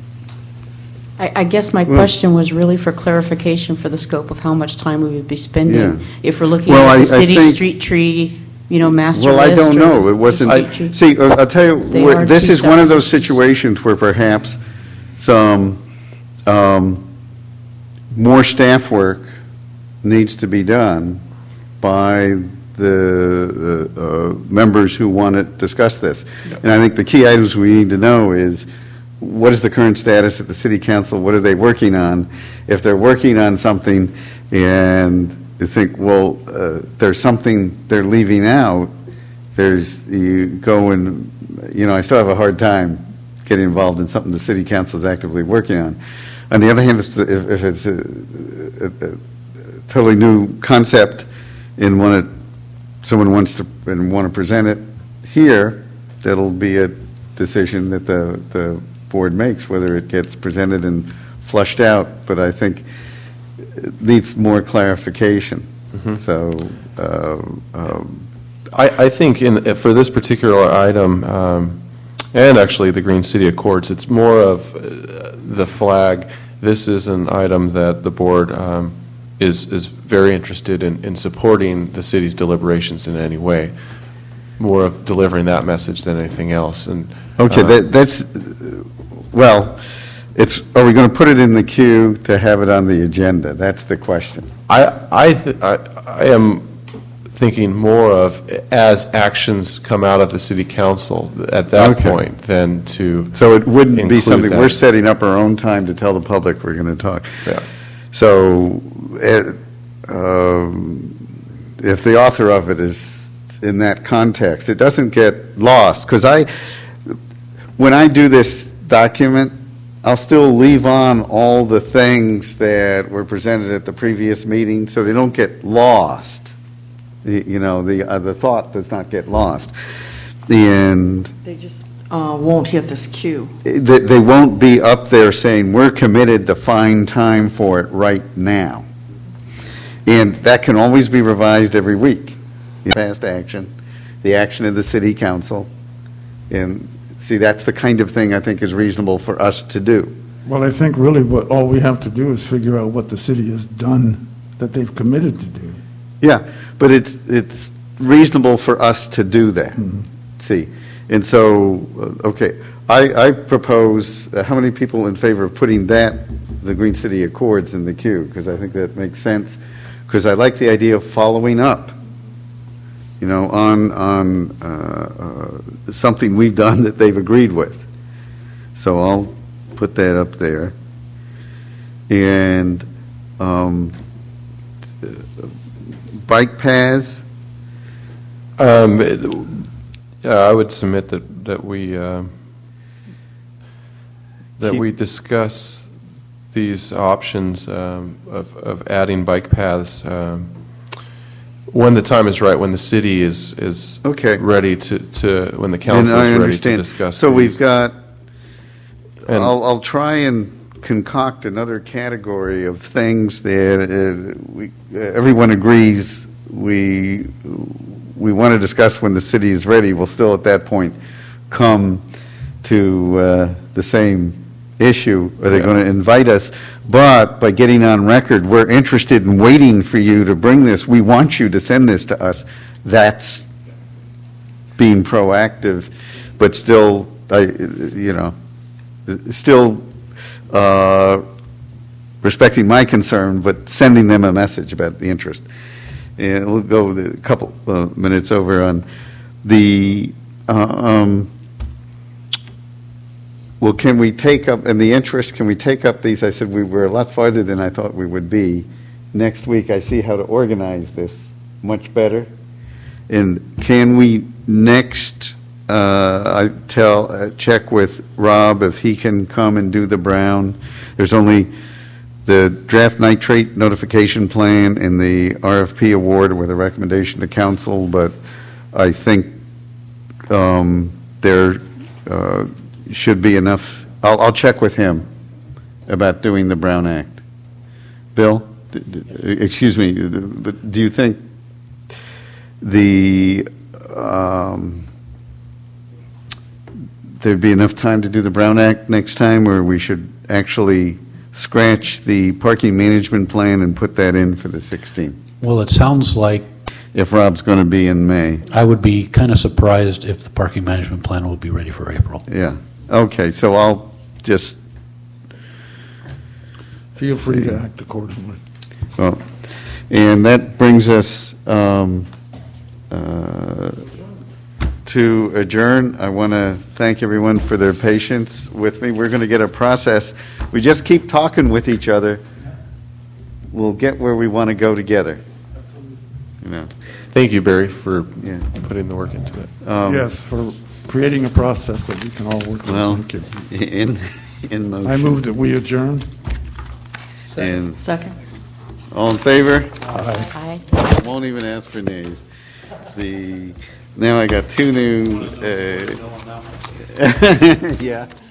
I guess my question was really for clarification for the scope of how much time we would be spending if we're looking at the city street tree, master list. Well, I don't know. It wasn't. I'll tell you, this is one of those situations where perhaps some more staff work needs to be done by the members who want to discuss this. Yep. And I think the key items we need to know is, what is the current status at the city council? What are they working on? If they're working on something and you think, well, there's something they're leaving out, you go and, I still have a hard time getting involved in something the city council is actively working on. On the other hand, if it's a totally new concept and someone wants to present it here, that'll be a decision that the board makes, whether it gets presented and flushed out. But I think it needs more clarification. Mm-hmm. So I think for this particular item, and actually the Green City Accords, it's more of the flag. This is an item that the board is very interested in supporting the city's deliberations in any way, more of delivering that message than anything else. And okay, are we going to put it in the queue to have it on the agenda? That's the question. I am thinking more of as actions come out of the city council at that point than to. So it wouldn't be something that. We're setting up our own time to tell the public we're going to talk. Yeah. So if the author of it is in that context. It doesn't get lost, because when I do this document, I'll still leave on all the things that were presented at the previous meeting, so they don't get lost. The thought does not get lost. And They just won't hit this queue. they won't be up there saying, we're committed to find time for it right now. And that can always be revised every week. Past action, the action of the city council. And see, that's the kind of thing I think is reasonable for us to do. Well, I think really all we have to do is figure out what the city has done that they've committed to do. Yeah, but it's reasonable for us to do that. Mm-hmm. See, and so, okay, I propose, how many people in favor of putting the Green City Accords in the queue? Because I think that makes sense, because I like the idea of following up, on something we've done that they've agreed with. So I'll put that up there. And bike paths. I would submit that we discuss these options of adding bike paths when the time is right, when the city is Okay. ready to when the council is ready to discuss. So these. we've got. And- I'll try and concoct another category of things that everyone agrees we want to discuss when the city is ready. We'll still at that point come to the same issue. Are they going to invite us? But by getting on record, we're interested in waiting for you to bring this. We want you to send this to us. That's being proactive, but still, still respecting my concern, but sending them a message about the interest. And we'll go a couple minutes over on the. Well, can we take up, in the interest, can we take up these? I said we were a lot farther than I thought we would be. Next week, I see how to organize this much better. And can we next, check with Rob if he can come and do the Brown. There's only the draft nitrate notification plan and the RFP award with a recommendation to council, but I think there should be enough. I'll check with him about doing the Brown Act. Bill, excuse me, but do you think there'd be enough time to do the Brown Act next time, or we should actually scratch the parking management plan and put that in for the 16th? Well, it sounds like If Rob's going to be in May. I would be kind of surprised if the parking management plan will be ready for April. Yeah. Okay, so I'll just... Feel free to act accordingly. Well, and that brings us to adjourn. I want to thank everyone for their patience with me. We're going to get a process. We just keep talking with each other. We'll get where we want to go together. Thank you, Barry, for putting the work into it. Yes, for creating a process that we can all work with. Well, Thank you. in motion. I move that we adjourn. And Second. all in favor? Aye. I won't even ask for nays. Now I got two new. Yeah.